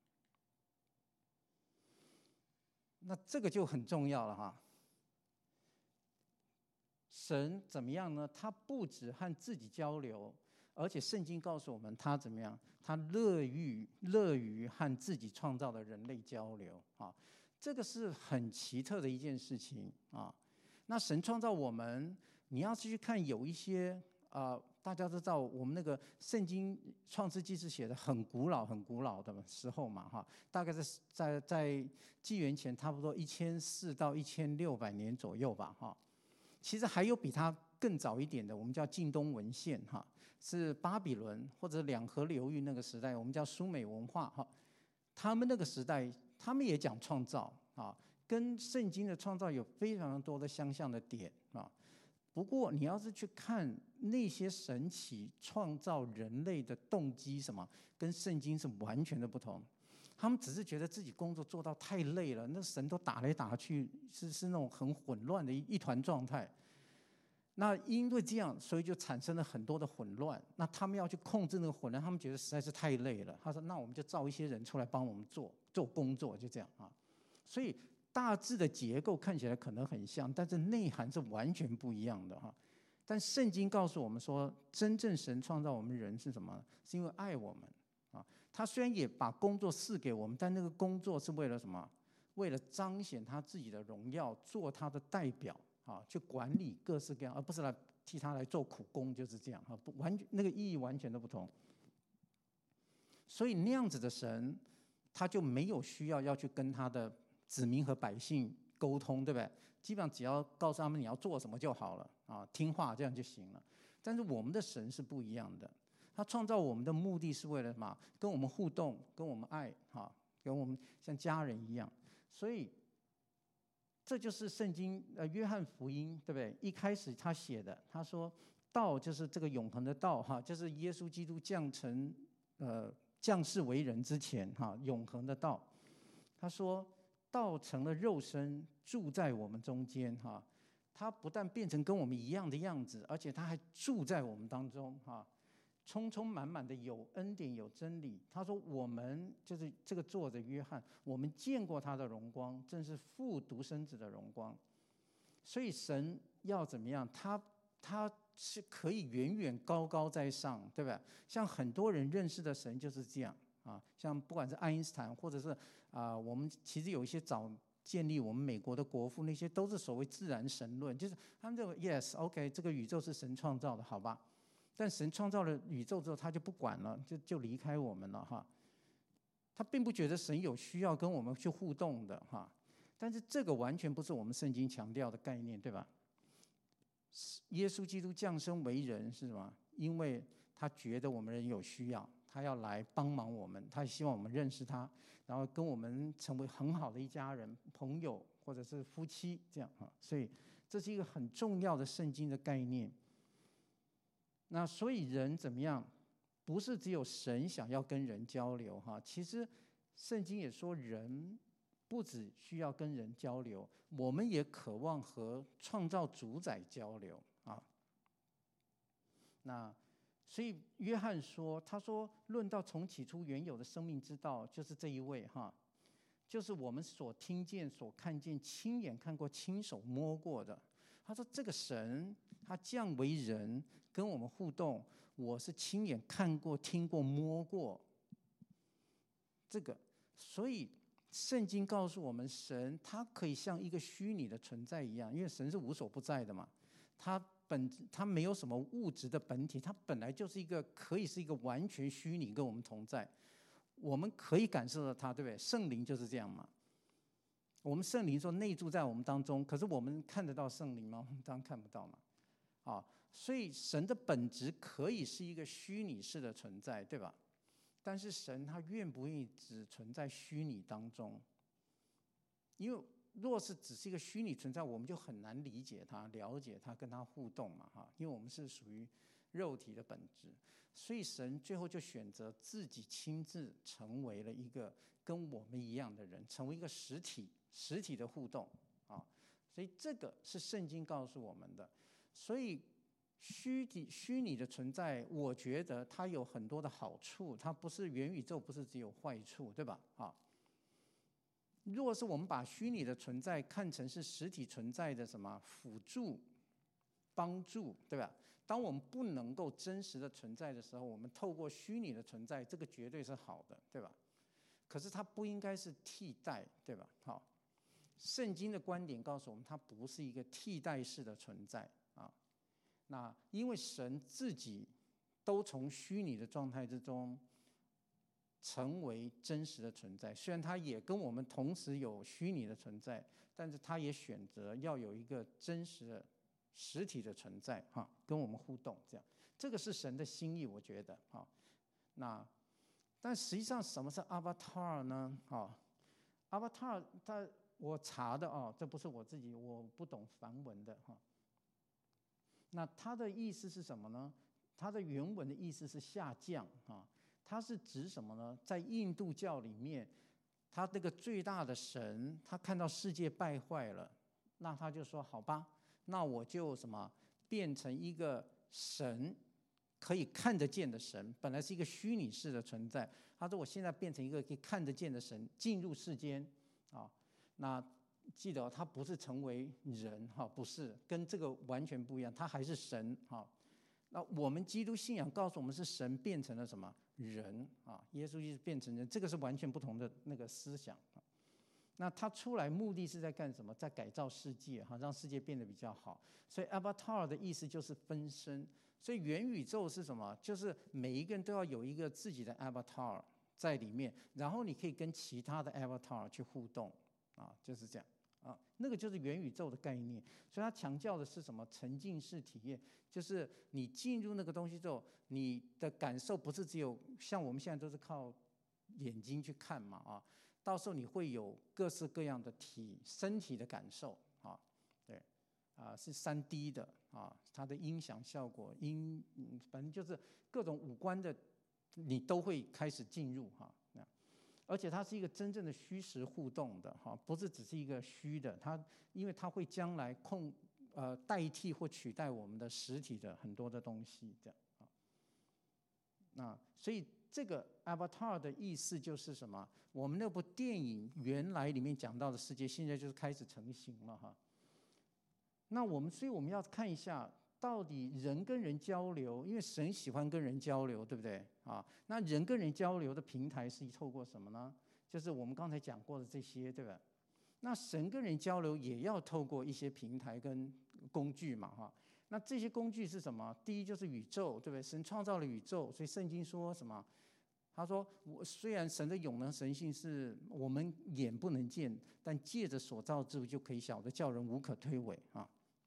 那这个就很重要了哈。神怎么样呢？他不止和自己交流，而且圣经告诉我们他怎么样？他乐于乐于和自己创造的人类交流啊，这个是很奇特的一件事情啊。那神创造我们，你要是去看有一些啊、呃，大家都知道我们那个圣经创世纪是写的很古老很古老的时候嘛哈，大概是在在纪元前差不多一千四到一千六百年左右吧哈。其实还有比它更早一点的，我们叫近东文献哈，是巴比伦或者两河流域那个时代，我们叫苏美文化哈。他们那个时代，他们也讲创造啊，跟圣经的创造有非常多的相像的点啊。不过你要是去看那些神奇创造人类的动机什么，跟圣经是完全的不同。他们只是觉得自己工作做到太累了，那神都打来打去，是是那种很混乱的一一团状态。那因为这样，所以就产生了很多的混乱。那他们要去控制那个混乱，他们觉得实在是太累了。他说：“那我们就造一些人出来帮我们做做工作，就这样啊。”所以大致的结构看起来可能很像，但是内涵是完全不一样的哈。但圣经告诉我们说，真正神创造我们人是什么？是因为爱我们。啊，他虽然也把工作赐给我们，但那个工作是为了什么？为了彰显他自己的荣耀，做他的代表啊，去管理各式各样，而不是来替他来做苦工，就是这样啊，不完全那个意义完全都不同。所以那样子的神，他就没有需要要去跟他的子民和百姓沟通，对不对？基本上只要告诉他们你要做什么就好了啊，听话这样就行了。但是我们的神是不一样的。他创造我们的目的是为了什么？跟我们互动，跟我们爱，哈，跟我们像家人一样。所以，这就是圣经呃约翰福音，对不对？一开始他写的，他说道就是这个永恒的道，哈，就是耶稣基督降成呃降世为人之前，哈，永恒的道。他说道成了肉身，住在我们中间哈。他不但变成跟我们一样的样子，而且他还住在我们当中哈，充充满满的有恩典有真理。他说我们就是这个作者约翰，我们见过他的荣光，正是父独生子的荣光。所以神要怎么样？他他是可以远远高高在上，对吧？像很多人认识的神就是这样啊，像不管是爱因斯坦，或者是啊、呃，我们其实有一些早建立我们美国的国父，那些都是所谓自然神论，就是他们认为 yes OK 这个宇宙是神创造的，好吧？但神创造了宇宙之后，他就不管了，就就离开我们了哈。他并不觉得神有需要跟我们去互动的哈。但是这个完全不是我们圣经强调的概念，对吧？耶稣基督降生为人是什么？因为他觉得我们人有需要，他要来帮忙我们，他希望我们认识他，然后跟我们成为很好的一家人、朋友或者是夫妻这样啊。所以这是一个很重要的圣经的概念。那所以人怎么样？不是只有神想要跟人交流哈，其实圣经也说人不只需要跟人交流，我们也渴望和创造主宰交流啊。那所以约翰说，他说论到从起初原有的生命之道，就是这一位哈，就是我们所听见、所看见、亲眼看过、亲手摸过的。他说这个神他降为人跟我们互动，我是亲眼看过、听过、摸过这个。所以圣经告诉我们，神他可以像一个虚拟的存在一样，因为神是无所不在的嘛，他本他没有什么物质的本体，他本来就是一个可以是一个完全虚拟跟我们同在，我们可以感受到他，对不对？圣灵就是这样嘛。我们圣灵说内住在我们当中，可是我们看得到圣灵吗？我们当然看不到嘛。啊，所以神的本质可以是一个虚拟式的存在，对吧？但是神他愿不愿意只存在虚拟当中？因为若是只是一个虚拟存在，我们就很难理解他、了解他、跟他互动嘛，哈。因为我们是属于肉体的本质，所以神最后就选择自己亲自成为了一个跟我们一样的人，成为一个实体、实体的互动啊。所以这个是圣经告诉我们的。所以虚拟虚拟的存在，我觉得它有很多的好处，它不是元宇宙，不是只有坏处，对吧？啊，如果是我们把虚拟的存在看成是实体存在的什么辅助、帮助，对吧？当我们不能够真实的存在的时候，我们透过虚拟的存在，这个绝对是好的，对吧？可是它不应该是替代，对吧？好，圣经的观点告诉我们，它不是一个替代式的存在啊。那因为神自己都从虚拟的状态之中成为真实的存在，虽然他也跟我们同时有虚拟的存在，但是他也选择要有一个真实的实体的存在哈，跟我们互动，这样这个是神的心意，我觉得哈。那但实际上什么是 avatar 呢？哈 ，avatar 它我查的哦，这不是我自己，我不懂梵文的哈。那它的意思是什么呢？它的原文的意思是下降啊，它是指什么呢？在印度教里面，他那个最大的神，他看到世界败坏了，那他就说：好吧，那我就什么变成一个神，可以看得见的神，本来是一个虚拟式的存在。他说：我现在变成一个可以看得见的神，进入世间啊，那。记得他不是成为人哈，不是，跟这个完全不一样，他还是神哈。那我们基督信仰告诉我们是神变成了什么人啊？耶稣就是变成人，这个是完全不同的那个思想。那他出来目的是在干什么？在改造世界哈，让世界变得比较好。所以 avatar 的意思就是分身。所以元宇宙是什么？就是每一个人都要有一个自己的 avatar 在里面，然后你可以跟其他的 avatar 去互动。啊，就是这样啊，那个就是元宇宙的概念，所以它强调的是什么？沉浸式体验，就是你进入那个东西之后，你的感受不是只有像我们现在都是靠眼睛去看嘛啊，到时候你会有各式各样的体身体的感受啊，对啊，是三 D 的啊，它的音响效果音，反正就是各种五官的，你都会开始进入哈。 而且它是一个真正的虚实互动的哈，不是只是一个虚的，它因为它会将来控呃代替或取代我们的实体的很多的东西这样啊。那所以这个 avatar 的意思就是什么？我们那部电影原来里面讲到的世界，现在就是开始成型了哈。那我们所以我们要看一下，到底人跟人交流，因为神喜欢跟人交流，对不对啊？那人跟人交流的平台是透过什么呢？就是我们刚才讲过的这些，对吧？那神跟人交流也要透过一些平台跟工具嘛，哈。那这些工具是什么？第一就是宇宙，对不对？神创造了宇宙，所以圣经说什么？他说：“我虽然神的永能神性是我们眼不能见，但借着所造之物就可以晓得，叫人无可推诿啊。”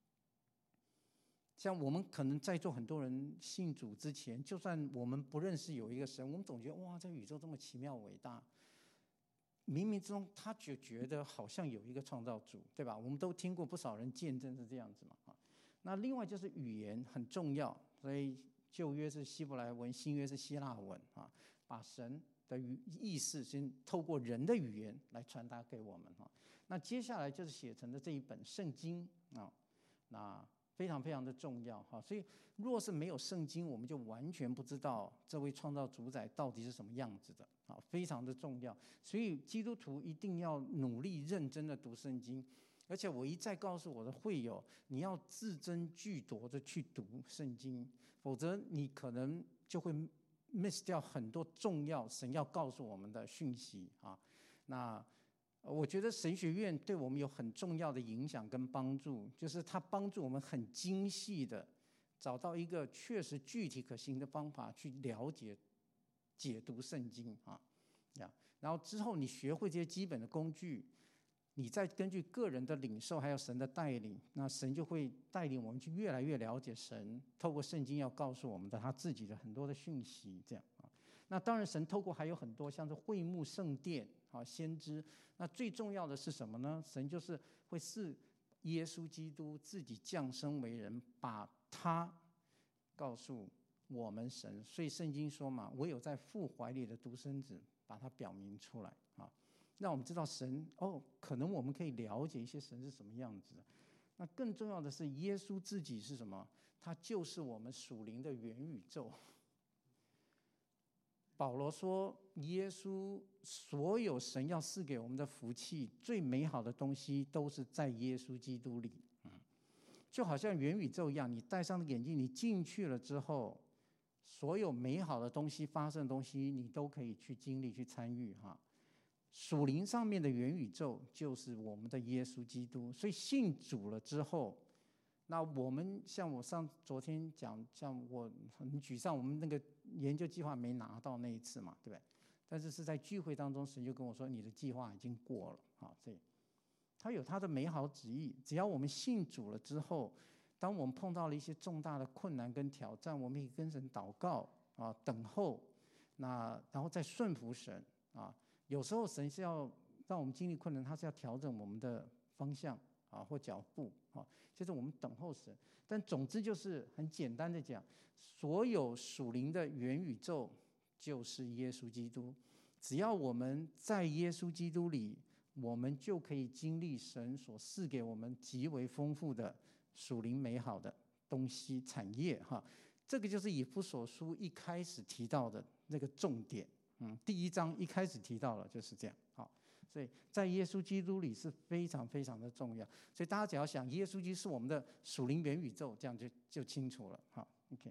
像我们可能在座很多人信主之前，就算我们不认识有一个神，我们总觉得哇，这宇宙这么奇妙伟大。冥冥之中，他就觉得好像有一个创造主，对吧？我们都听过不少人见证是这样子嘛。那另外就是语言很重要，所以旧约是希伯来文，新约是希腊文啊，把神的意思先透过人的语言来传达给我们哈。那接下来就是写成的这一本圣经啊，那非常非常的重要哈。所以若是没有圣经，我们就完全不知道这位创造主宰到底是什么样子的啊，非常的重要。所以基督徒一定要努力认真的读圣经。而且我一再告诉我的会友，你要字斟句酌的去读圣经，否则你可能就会 miss 掉很多重要神要告诉我们的讯息啊。那我觉得神学院对我们有很重要的影响跟帮助，就是它帮助我们很精细的找到一个确实具体可行的方法去了解解读圣经啊。然后之后你学会这些基本的工具，你再根据个人的领受还有神的带领，那神就会带领我们去越来越了解神透过圣经要告诉我们的他自己的很多的讯息这样啊。那当然神透过还有很多像是会幕圣殿啊先知，那最重要的是什么呢？神就是会赐耶稣基督自己降生为人，把他告诉我们神。所以圣经说嘛，唯有在父怀里的独生子把它表明出来啊，让我们知道神哦，可能我们可以了解一些神是什么样子的。那更重要的是，耶稣自己是什么？他就是我们属灵的元宇宙。保罗说，耶稣所有神要赐给我们的福气，最美好的东西都是在耶稣基督里。嗯，就好像元宇宙一样，你戴上了眼镜，你进去了之后，所有美好的东西发生的东西，你都可以去经历、去参与哈。属灵上面的元宇宙就是我们的耶稣基督，所以信主了之后，那我们像我上昨天讲，像我很沮丧，我们那个研究计划没拿到那一次嘛，对不对？但是是在聚会当中，神就跟我说，你的计划已经过了啊，所以他有他的美好旨意。只要我们信主了之后，当我们碰到了一些重大的困难跟挑战，我们可以跟神祷告啊，等候，那然后再顺服神啊。有时候神是要让我们经历困难，他是要调整我们的方向啊或脚步啊，就是我们等候神。但总之就是很简单的讲，所有属灵的元宇宙就是耶稣基督。只要我们在耶稣基督里，我们就可以经历神所赐给我们极为丰富的属灵美好的东西产业哈。这个就是以弗所书一开始提到的那个重点。嗯，第一章一开始提到了就是这样，好，所以在耶稣基督里是非常非常的重要。所以大家只要想耶稣基督是我们的属灵元宇宙，这样就就清楚了。好 ，OK。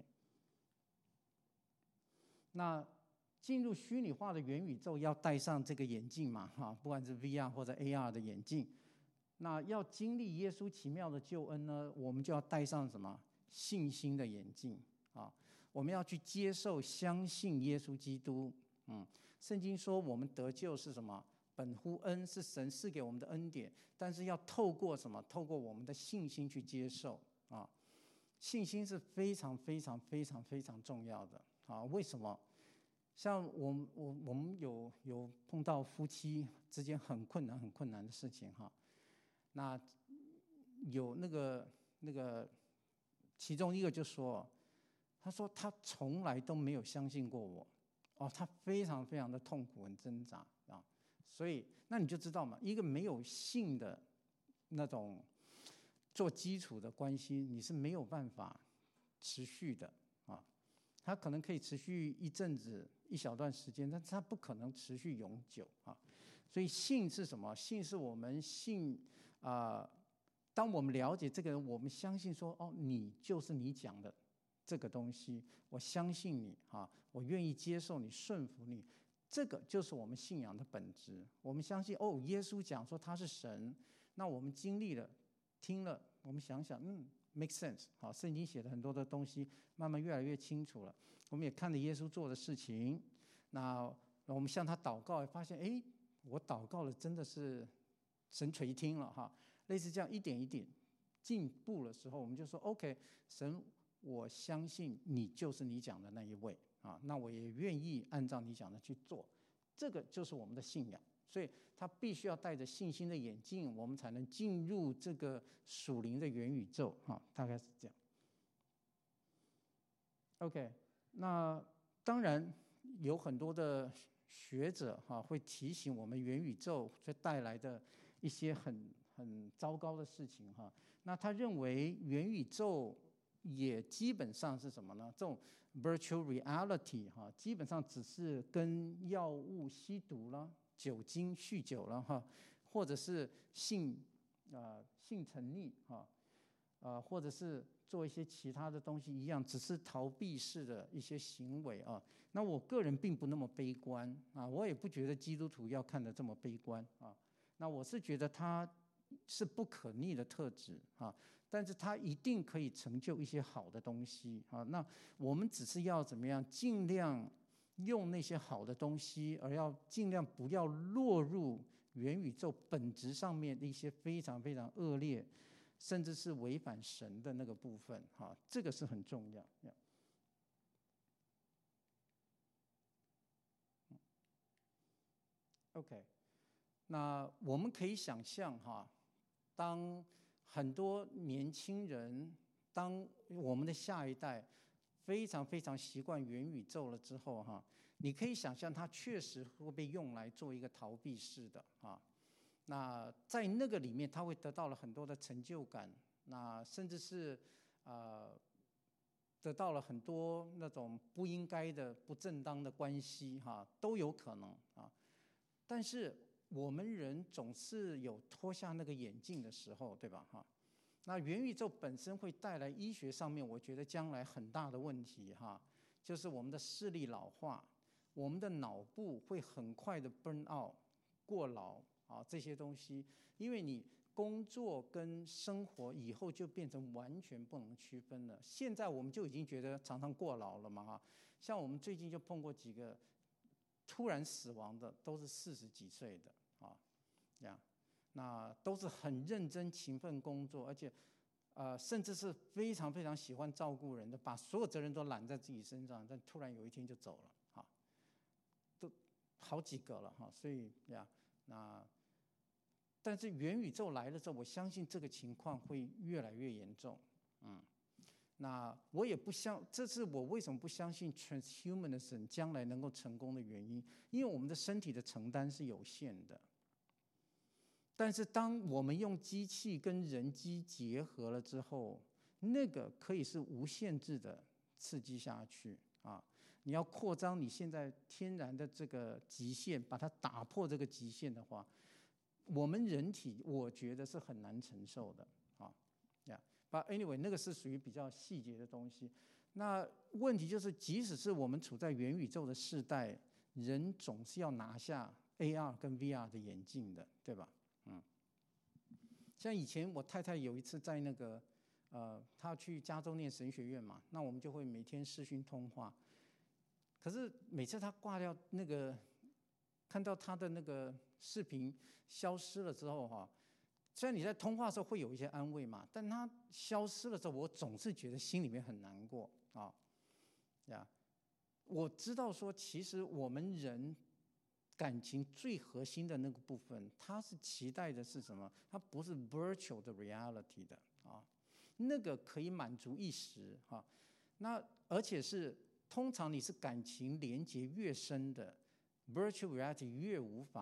那进入虚拟化的元宇宙要戴上这个眼镜嘛，哈，不管是 V R 或者 A R 的眼镜。那要经历耶稣奇妙的救恩呢，我们就要戴上什么？信心的眼镜啊，我们要去接受、相信耶稣基督。嗯，圣经说我们得救是什么？本乎恩，是神赐给我们的恩典，但是要透过什么？透过我们的信心去接受啊。信心是非常非常非常非常重要的啊。为什么？像我我我们有有碰到夫妻之间很困难很困难的事情哈，那有那个那个其中一个就说，他说他从来都没有相信过我。哦，他非常非常的痛苦，很挣扎啊。 所以那你就知道嘛，一个没有性的那种做基础的关系，你是没有办法持续的啊。它可能可以持续一阵子、一小段时间，但是它不可能持续永久啊。所以性是什么？性是我们信啊、呃。当我们了解这个人，我们相信说，哦，你就是你讲的这个东西，我相信你啊，我愿意接受你，顺服你。这个就是我们信仰的本质。我们相信，哦，耶稣讲说他是神，那我们经历了、听了，我们想想，嗯 ，make sense。好，圣经写的很多的东西，慢慢越来越清楚了。我们也看了耶稣做的事情，那我们向他祷告，发现，哎，我祷告了，真的是神垂听了哈。类似这样一点一点进步的时候，我们就说 OK， 神，我相信你就是你讲的那一位啊，那我也愿意按照你讲的去做，这个就是我们的信仰。所以他必须要戴着信心的眼镜，我们才能进入这个属灵的元宇宙啊，大概是这样。OK， 那当然有很多的学者哈会提醒我们元宇宙会带来的一些很很糟糕的事情哈。那他认为元宇宙也基本上是什么呢？这种 virtual reality 哈，基本上只是跟药物吸毒了、酒精酗酒了哈，或者是性啊、呃、性沉溺哈，呃或者是做一些其他的东西一样，只是逃避式的一些行为啊。那我个人并不那么悲观啊，我也不觉得基督徒要看得这么悲观啊。那我是觉得它是不可逆的特质啊，但是它一定可以成就一些好的东西啊。那我们只是要怎么样，尽量用那些好的东西，而要尽量不要落入元宇宙本质上面的一些非常非常恶劣，甚至是违反神的那个部分哈，这个是很重要。OK， 那我们可以想象哈，当很多年轻人，当我们的下一代非常非常习惯元宇宙了之后哈，你可以想象它确实会被用来做一个逃避式的啊。那在那个里面，他会得到了很多的成就感，那甚至是呃得到了很多那种不应该的、不正当的关系哈，都有可能啊。但是我们人总是有脱下那个眼镜的时候，对吧？哈，那元宇宙本身会带来医学上面，我觉得将来很大的问题哈，就是我们的视力老化，我们的脑部会很快的 burn out 过劳啊这些东西，因为你工作跟生活以后就变成完全不能区分了。现在我们就已经觉得常常过劳了嘛哈，像我们最近就碰过几个突然死亡的，都是四十几岁的啊，这样，那都是很认真勤奋工作，而且呃甚至是非常非常喜欢照顾人的，把所有责任都揽在自己身上，但突然有一天就走了啊，都好几个了哈，所以呀，那但是元宇宙来了之后，我相信这个情况会越来越严重，嗯。那我也不相，这是我为什么不相信 transhumanism 将来能够成功的原因，因为我们的身体的承担是有限的。但是当我们用机器跟人机结合了之后，那个可以是无限制的刺激下去啊！你要扩张你现在天然的这个极限，把它打破这个极限的话，我们人体我觉得是很难承受的啊呀。But anyway， 那个是属于比较细节的东西。那问题就是，即使是我们处在元宇宙的世代，人总是要拿下 A R 跟 V R 的眼镜的，对吧？嗯。像以前我太太有一次在那个，呃，她去加州念神学院嘛，那我们就会每天视讯通话。可是每次她挂掉那个，看到她的那个视频消失了之后哈。虽然你在通话的时候会有一些安慰嘛，但它消失了之后，我总是觉得心里面很难过啊，呀，我知道说，其实我们人感情最核心的那个部分，它是期待的是什么？它不是 virtual 的 reality 的啊，那个可以满足一时哈，那而且是通常你是感情连结越深的 virtual reality 越无法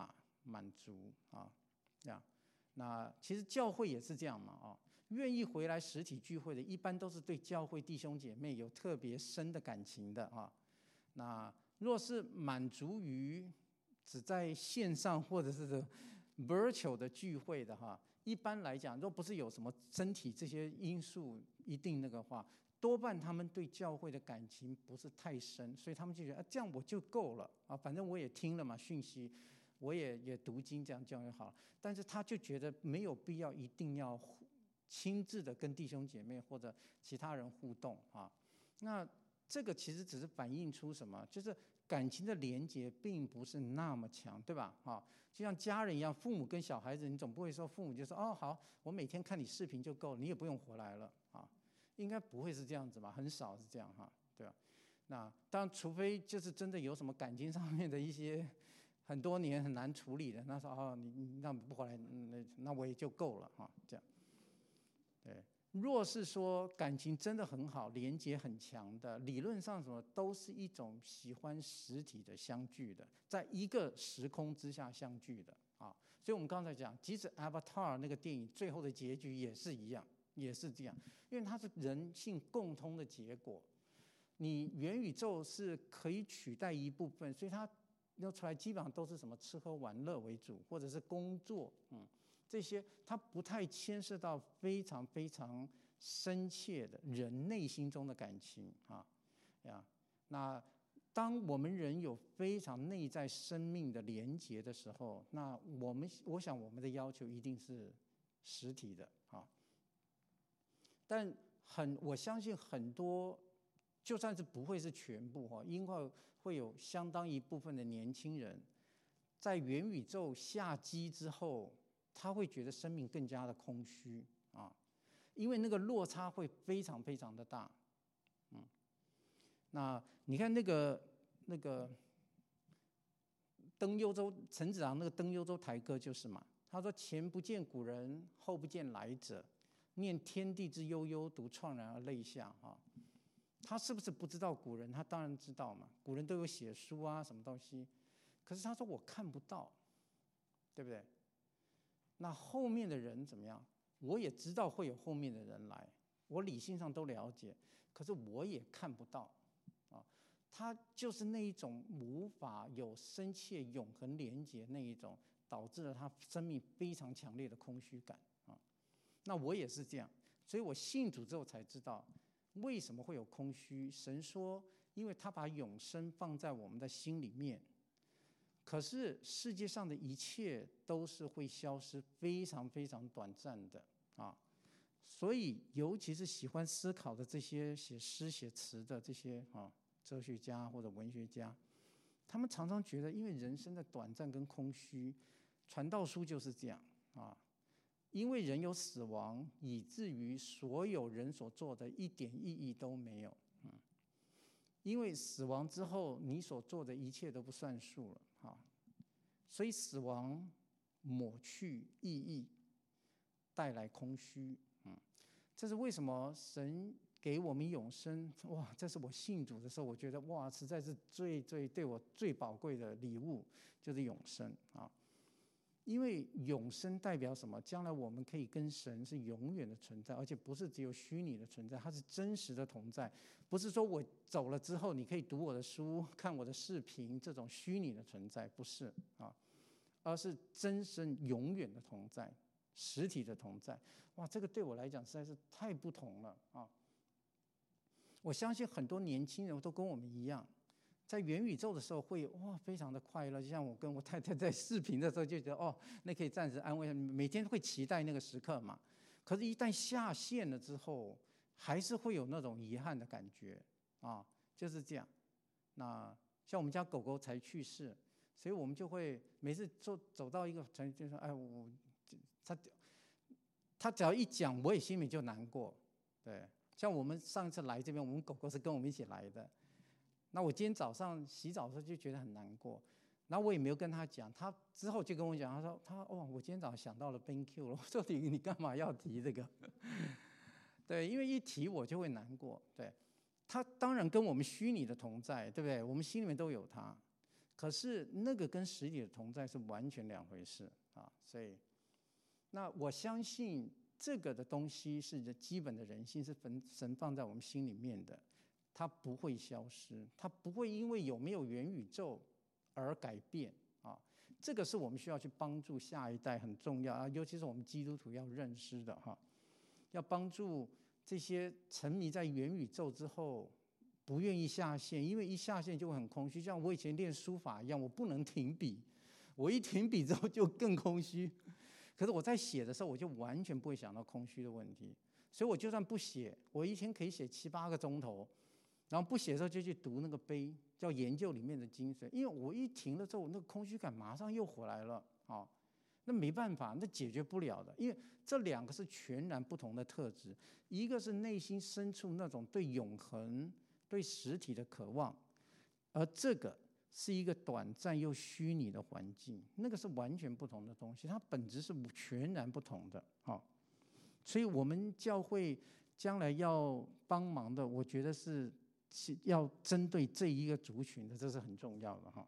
满足啊，这样。那其实教会也是这样嘛，啊，愿意回来实体聚会的，一般都是对教会弟兄姐妹有特别深的感情的啊。那若是满足于只在线上或者是 virtual 的聚会的哈，一般来讲，若不是有什么身体这些因素一定那个话，多半他们对教会的感情不是太深，所以他们就觉得啊，这样我就够了啊，反正我也听了嘛讯息。我也也读经，这样这样就好了。但是他就觉得没有必要一定要亲自的跟弟兄姐妹或者其他人互动啊。那这个其实只是反映出什么？就是感情的连结并不是那么强，对吧？啊，就像家人一样，父母跟小孩子，你总不会说父母就说哦好，我每天看你视频就够了，你也不用回来了啊。应该不会是这样子吧？很少是这样哈，对吧？那当然，除非就是真的有什么感情上面的一些。很多年很难处理的，那时候哦，你你那不回来，那那我也就够了哈，这样。对，若是说感情真的很好，连结很强的，理论上什么都是一种喜欢实体的相聚的，在一个时空之下相聚的啊。所以我们刚才讲，即使 Avatar 那个电影最后的结局也是一样，也是这样，因为它是人性共通的结果。你元宇宙是可以取代一部分，所以它。要出来基本上都是什么吃喝玩乐为主，或者是工作，嗯，这些它不太牵涉到非常非常深切的人内心中的感情啊呀。那当我们人有非常内在生命的连结的时候，那我们我想我们的要求一定是实体的啊。但很我相信很多。就算是不会是全部哈，因为会有相当一部分的年轻人，在元宇宙下机之后，他会觉得生命更加的空虚啊，因为那个落差会非常非常的大，嗯，那你看那个那个登幽州陈子昂那个登幽州台歌就是嘛，他说前不见古人，后不见来者，念天地之悠悠，独怆然而泪下啊。他是不是不知道古人？他当然知道嘛，古人都有写书啊，什么东西。可是他说我看不到，对不对？那后面的人怎么样？我也知道会有后面的人来，我理性上都了解，可是我也看不到啊。他就是那一种无法有深切永恒连结那一种，导致了他生命非常强烈的空虚感啊。那我也是这样，所以我信主之后才知道。为什么会有空虚？神说，因为他把永生放在我们的心里面。可是世界上的一切都是会消失，非常非常短暂的啊。所以，尤其是喜欢思考的这些写诗写词的这些啊哲学家或者文学家，他们常常觉得，因为人生的短暂跟空虚，传道书就是这样啊。因为人有死亡，以至于所有人所做的一点意义都没有。嗯，因为死亡之后，你所做的一切都不算数了啊。所以死亡抹去意义，带来空虚。嗯，这是为什么神给我们永生？哇，这是我信主的时候，我觉得哇，实在是最最对我最宝贵的礼物，就是永生啊。因为永生代表什么？将来我们可以跟神是永远的存在，而且不是只有虚拟的存在，它是真实的同在。不是说我走了之后，你可以读我的书、看我的视频这种虚拟的存在，不是啊，而是真身永远的同在，实体的同在。哇，这个对我来讲实在是太不同了啊！我相信很多年轻人都跟我们一样。在元宇宙的时候会哇非常的快乐，就像我跟我太太在视频的时候就觉得哦，那可以暂时安慰，每天会期待那个时刻嘛。可是，一旦下线了之后，还是会有那种遗憾的感觉啊，就是这样。那像我们家狗狗才去世，所以我们就会每次走走到一个城，就说哎我他他只要一讲，我也心里就难过。对，像我们上次来这边，我们狗狗是跟我们一起来的。那我今天早上洗澡的时候就觉得很难过，然后我也没有跟他讲，他之后就跟我讲，他说他哦，我今天早上想到了 BenQ 了。我说你你干嘛要提这个？对，因为一提我就会难过。对，他当然跟我们虚拟的同在，对不对？我们心里面都有他， 可是那个跟实体的同在是完全两回事啊。所以，那我相信这个的东西是基本的人性，是神放在我们心里面的，它不会消失，它不会因为有没有元宇宙而改变啊。这个是我们需要去帮助下一代很重要啊，尤其是我们基督徒要认识的哈，要帮助这些沉迷在元宇宙之后不愿意下线，因为一下线就会很空虚，像我以前练书法一样，我不能停笔，我一停笔之后就更空虚。可是我在写的时候，我就完全不会想到空虚的问题，所以我就算不写，我一天可以写七八个钟头，然后不写的时候就去读那个碑，叫研究里面的精髓。因为我一停了之后，那个空虚感马上又回来了啊，那没办法，那解决不了的，因为这两个是全然不同的特质，一个是内心深处那种对永恒、对实体的渴望，而这个是一个短暂又虚拟的环境，那个是完全不同的东西，它本质是全然不同的。好，所以我们教会将来要帮忙的，我觉得是要针对这一个族群的，这是很重要的哈。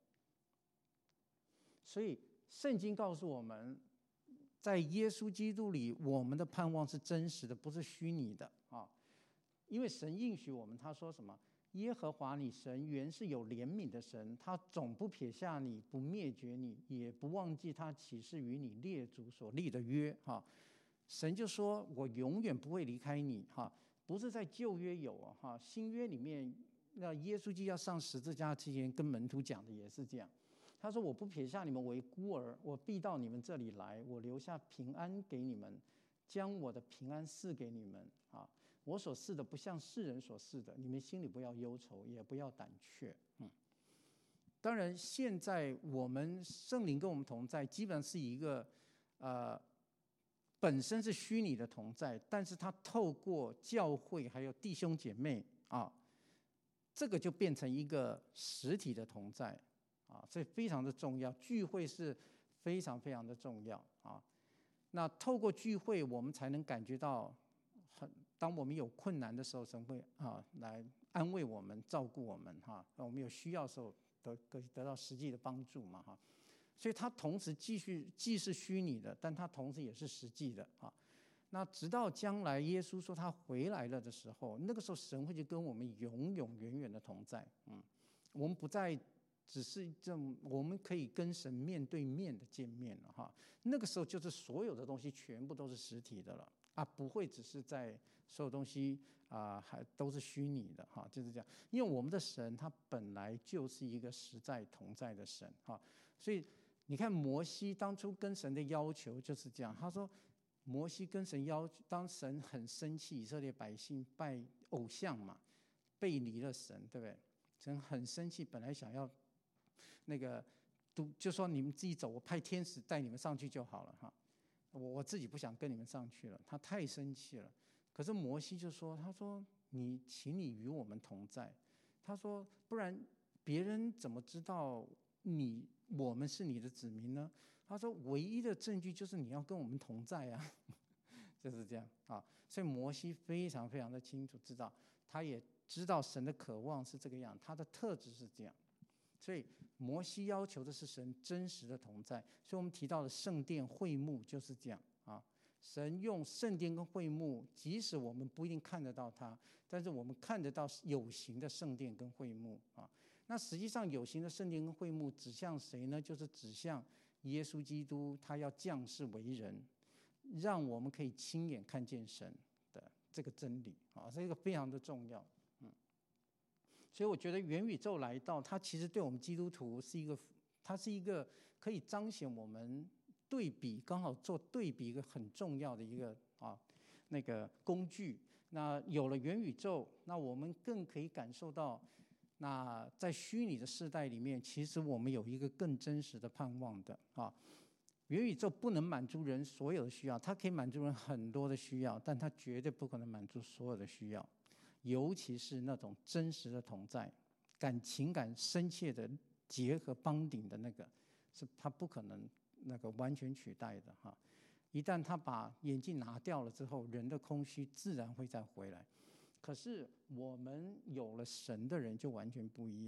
所以圣经告诉我们，在耶稣基督里，我们的盼望是真实的，不是虚拟的啊。因为神应许我们，他说什么？耶和华你神原是有怜悯的神，他总不撇下你，不灭绝你，也不忘记他起誓与你列祖所立的约哈。神就说，我永远不会离开你哈。不是在旧约有啊哈，新约里面，那耶稣基督要上十字架之前跟门徒讲的也是这样。他说，我不撇下你们为孤儿，我必到你们这里来，我留下平安给你们，将我的平安赐给你们啊。我所赐的不像世人所赐的，你们心里不要忧愁，也不要胆怯。嗯，当然，现在我们圣灵跟我们同在，基本上是一个呃本身是虚拟的同在，但是它透过教会还有弟兄姐妹啊，这个就变成一个实体的同在啊，所以非常的重要。聚会是非常非常的重要啊。那透过聚会，我们才能感觉到很。当我们有困难的时候，神会啊来安慰我们、照顾我们哈。那我们有需要的时候得可以得到实际的帮助嘛哈。所以它同时继续既是虚拟的，但它同时也是实际的啊。那直到将来耶稣说他回来了的时候，那个时候神会就跟我们永永远远的同在。嗯，我们不再只是这种，我们可以跟神面对面的见面了哈。那个时候就是所有的东西全部都是实体的了啊，不会只是在。所有东西啊、呃，还都是虚拟的哈，就是这样。因为我们的神他本来就是一个实在同在的神哈，所以你看摩西当初跟神的要求就是这样，他说摩西跟神要求，当神很生气，以色列百姓拜偶像嘛，背离了神，对不对？神很生气，本来想要那个就说你们自己走，我派天使带你们上去就好了哈，我我自己不想跟你们上去了，他太生气了。可是摩西就说：“他说你，请你与我们同在。他说不然别人怎么知道你我们是你的子民呢？他说唯一的证据就是你要跟我们同在啊，就是这样啊。所以摩西非常非常的清楚知道，他也知道神的渴望是这个样，他的特质是这样。所以摩西要求的是神真实的同在。所以我们提到的圣殿会幕就是这样啊。”神用圣殿跟会幕，即使我们不一定看得到它，但是我们看得到有形的圣殿跟会幕啊。那实际上有形的圣殿跟会幕指向谁呢？就是指向耶稣基督，他要降世为人，让我们可以亲眼看见神的这个真理啊，这个非常的重要。嗯，所以我觉得元宇宙来到，它其实对我们基督徒是一个，它是一个可以彰显我们。对比刚好做对比一个很重要的一个啊那个工具。那有了元宇宙，那我们更可以感受到，那在虚拟的世代里面，其实我们有一个更真实的盼望的啊。元宇宙不能满足人所有的需要，它可以满足人很多的需要，但它绝对不可能满足所有的需要，尤其是那种真实的同在、感情感深切的结合邦顶的那个，是它不可能。那个完全取代的哈，一旦他把眼镜拿掉了之后，人的空虚自然会再回来。可是我们有了神的人就完全不一样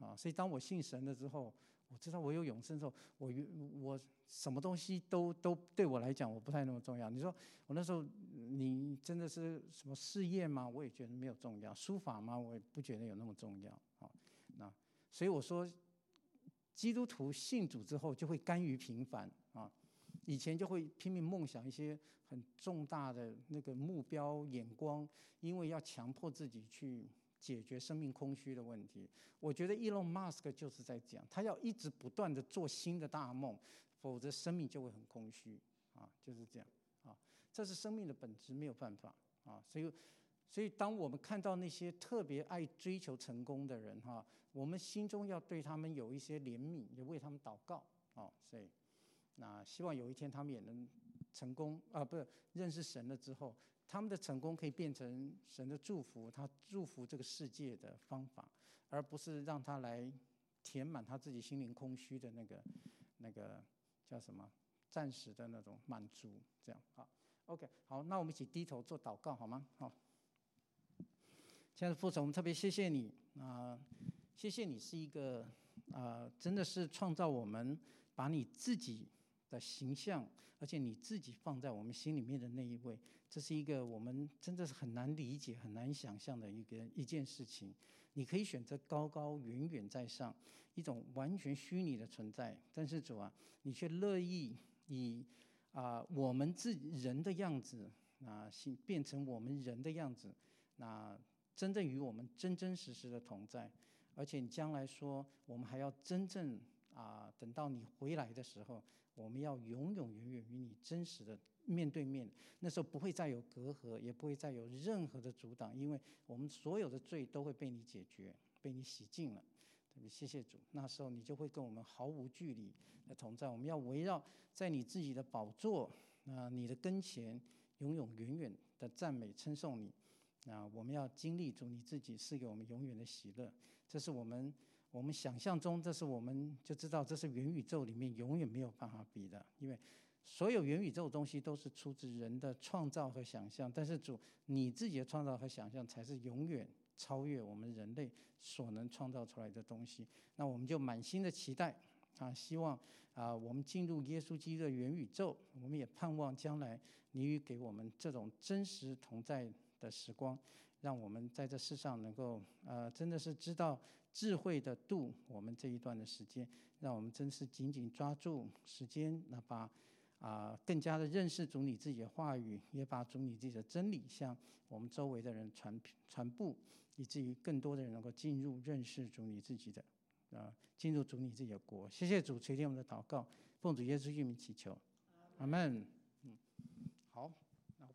啊。所以当我信神了之后，我知道我有永生之后，我我什么东西都都对我来讲我不太那么重要。你说我那时候你真的是什么事业吗？我也觉得没有重要。书法吗？我也不觉得有那么重要啊。那所以我说，基督徒信主之后就会甘于平凡啊。以前就会拼命梦想一些很重大的那个目标眼光，因为要强迫自己去解决生命空虚的问题。我觉得 Elon Musk 就是在讲，他要一直不断的做新的大梦，否则生命就会很空虚啊，就是这样啊，这是生命的本质，没有办法啊。所以，所以当我们看到那些特别爱追求成功的人哈，我们心中要对他们有一些怜悯，也为他们祷告啊。所以。那希望有一天他们也能成功啊，不是认识神了之后，他们的成功可以变成神的祝福，他祝福这个世界的方法，而不是让他来填满他自己心灵空虚的那个那个叫什么暂时的那种满足。这样好 ，OK， 好，那我们一起低头做祷告好吗？好，亲爱的父神，我们特别谢谢你啊、呃，谢谢你是一个啊、呃，真的是创造我们，把你自己的形象，而且你自己放在我们心里面的那一位，这是一个我们真的是很难理解、很难想象的一个一件事情。你可以选择高高远远在上，一种完全虚拟的存在，但是主啊，你却乐意以啊、呃、我们自人的样子啊，变成我们人的样子，那真正与我们真真实实的同在。而且你将来说，我们还要真正啊、呃，等到你回来的时候，我们要永永远远与你真实的面对面。那时候不会再有隔阂，也不会再有任何的阻挡，因为我们所有的罪都会被你解决，被你洗净了。谢谢主，那时候你就会跟我们毫无距离的同在。我们要围绕在你自己的宝座，啊、呃，你的跟前，永永远远的赞美称颂你。啊，我们要经历主你自己赐给我们永远的喜乐，这是我们我们想象中，这是我们就知道这是元宇宙里面永远没有办法比的，因为所有元宇宙的东西都是出自人的创造和想象，但是主你自己的创造和想象才是永远超越我们人类所能创造出来的东西。那我们就满心的期待啊，希望啊我们进入耶稣基督的元宇宙，我们也盼望将来你与给我们这种真实同在的时光，让我们在这世上能够呃真的是知道智慧的度我们这一段的时间，让我们真是紧紧抓住时间，那把啊、呃、更加的认识主你自己的话语，也把主你自己的真理向我们周围的人传传布，以至于更多的人能够进入认识主你自己的啊、呃、进入主你自己的国。谢谢主垂听我们的祷告，奉主耶稣基督名祈求，阿们。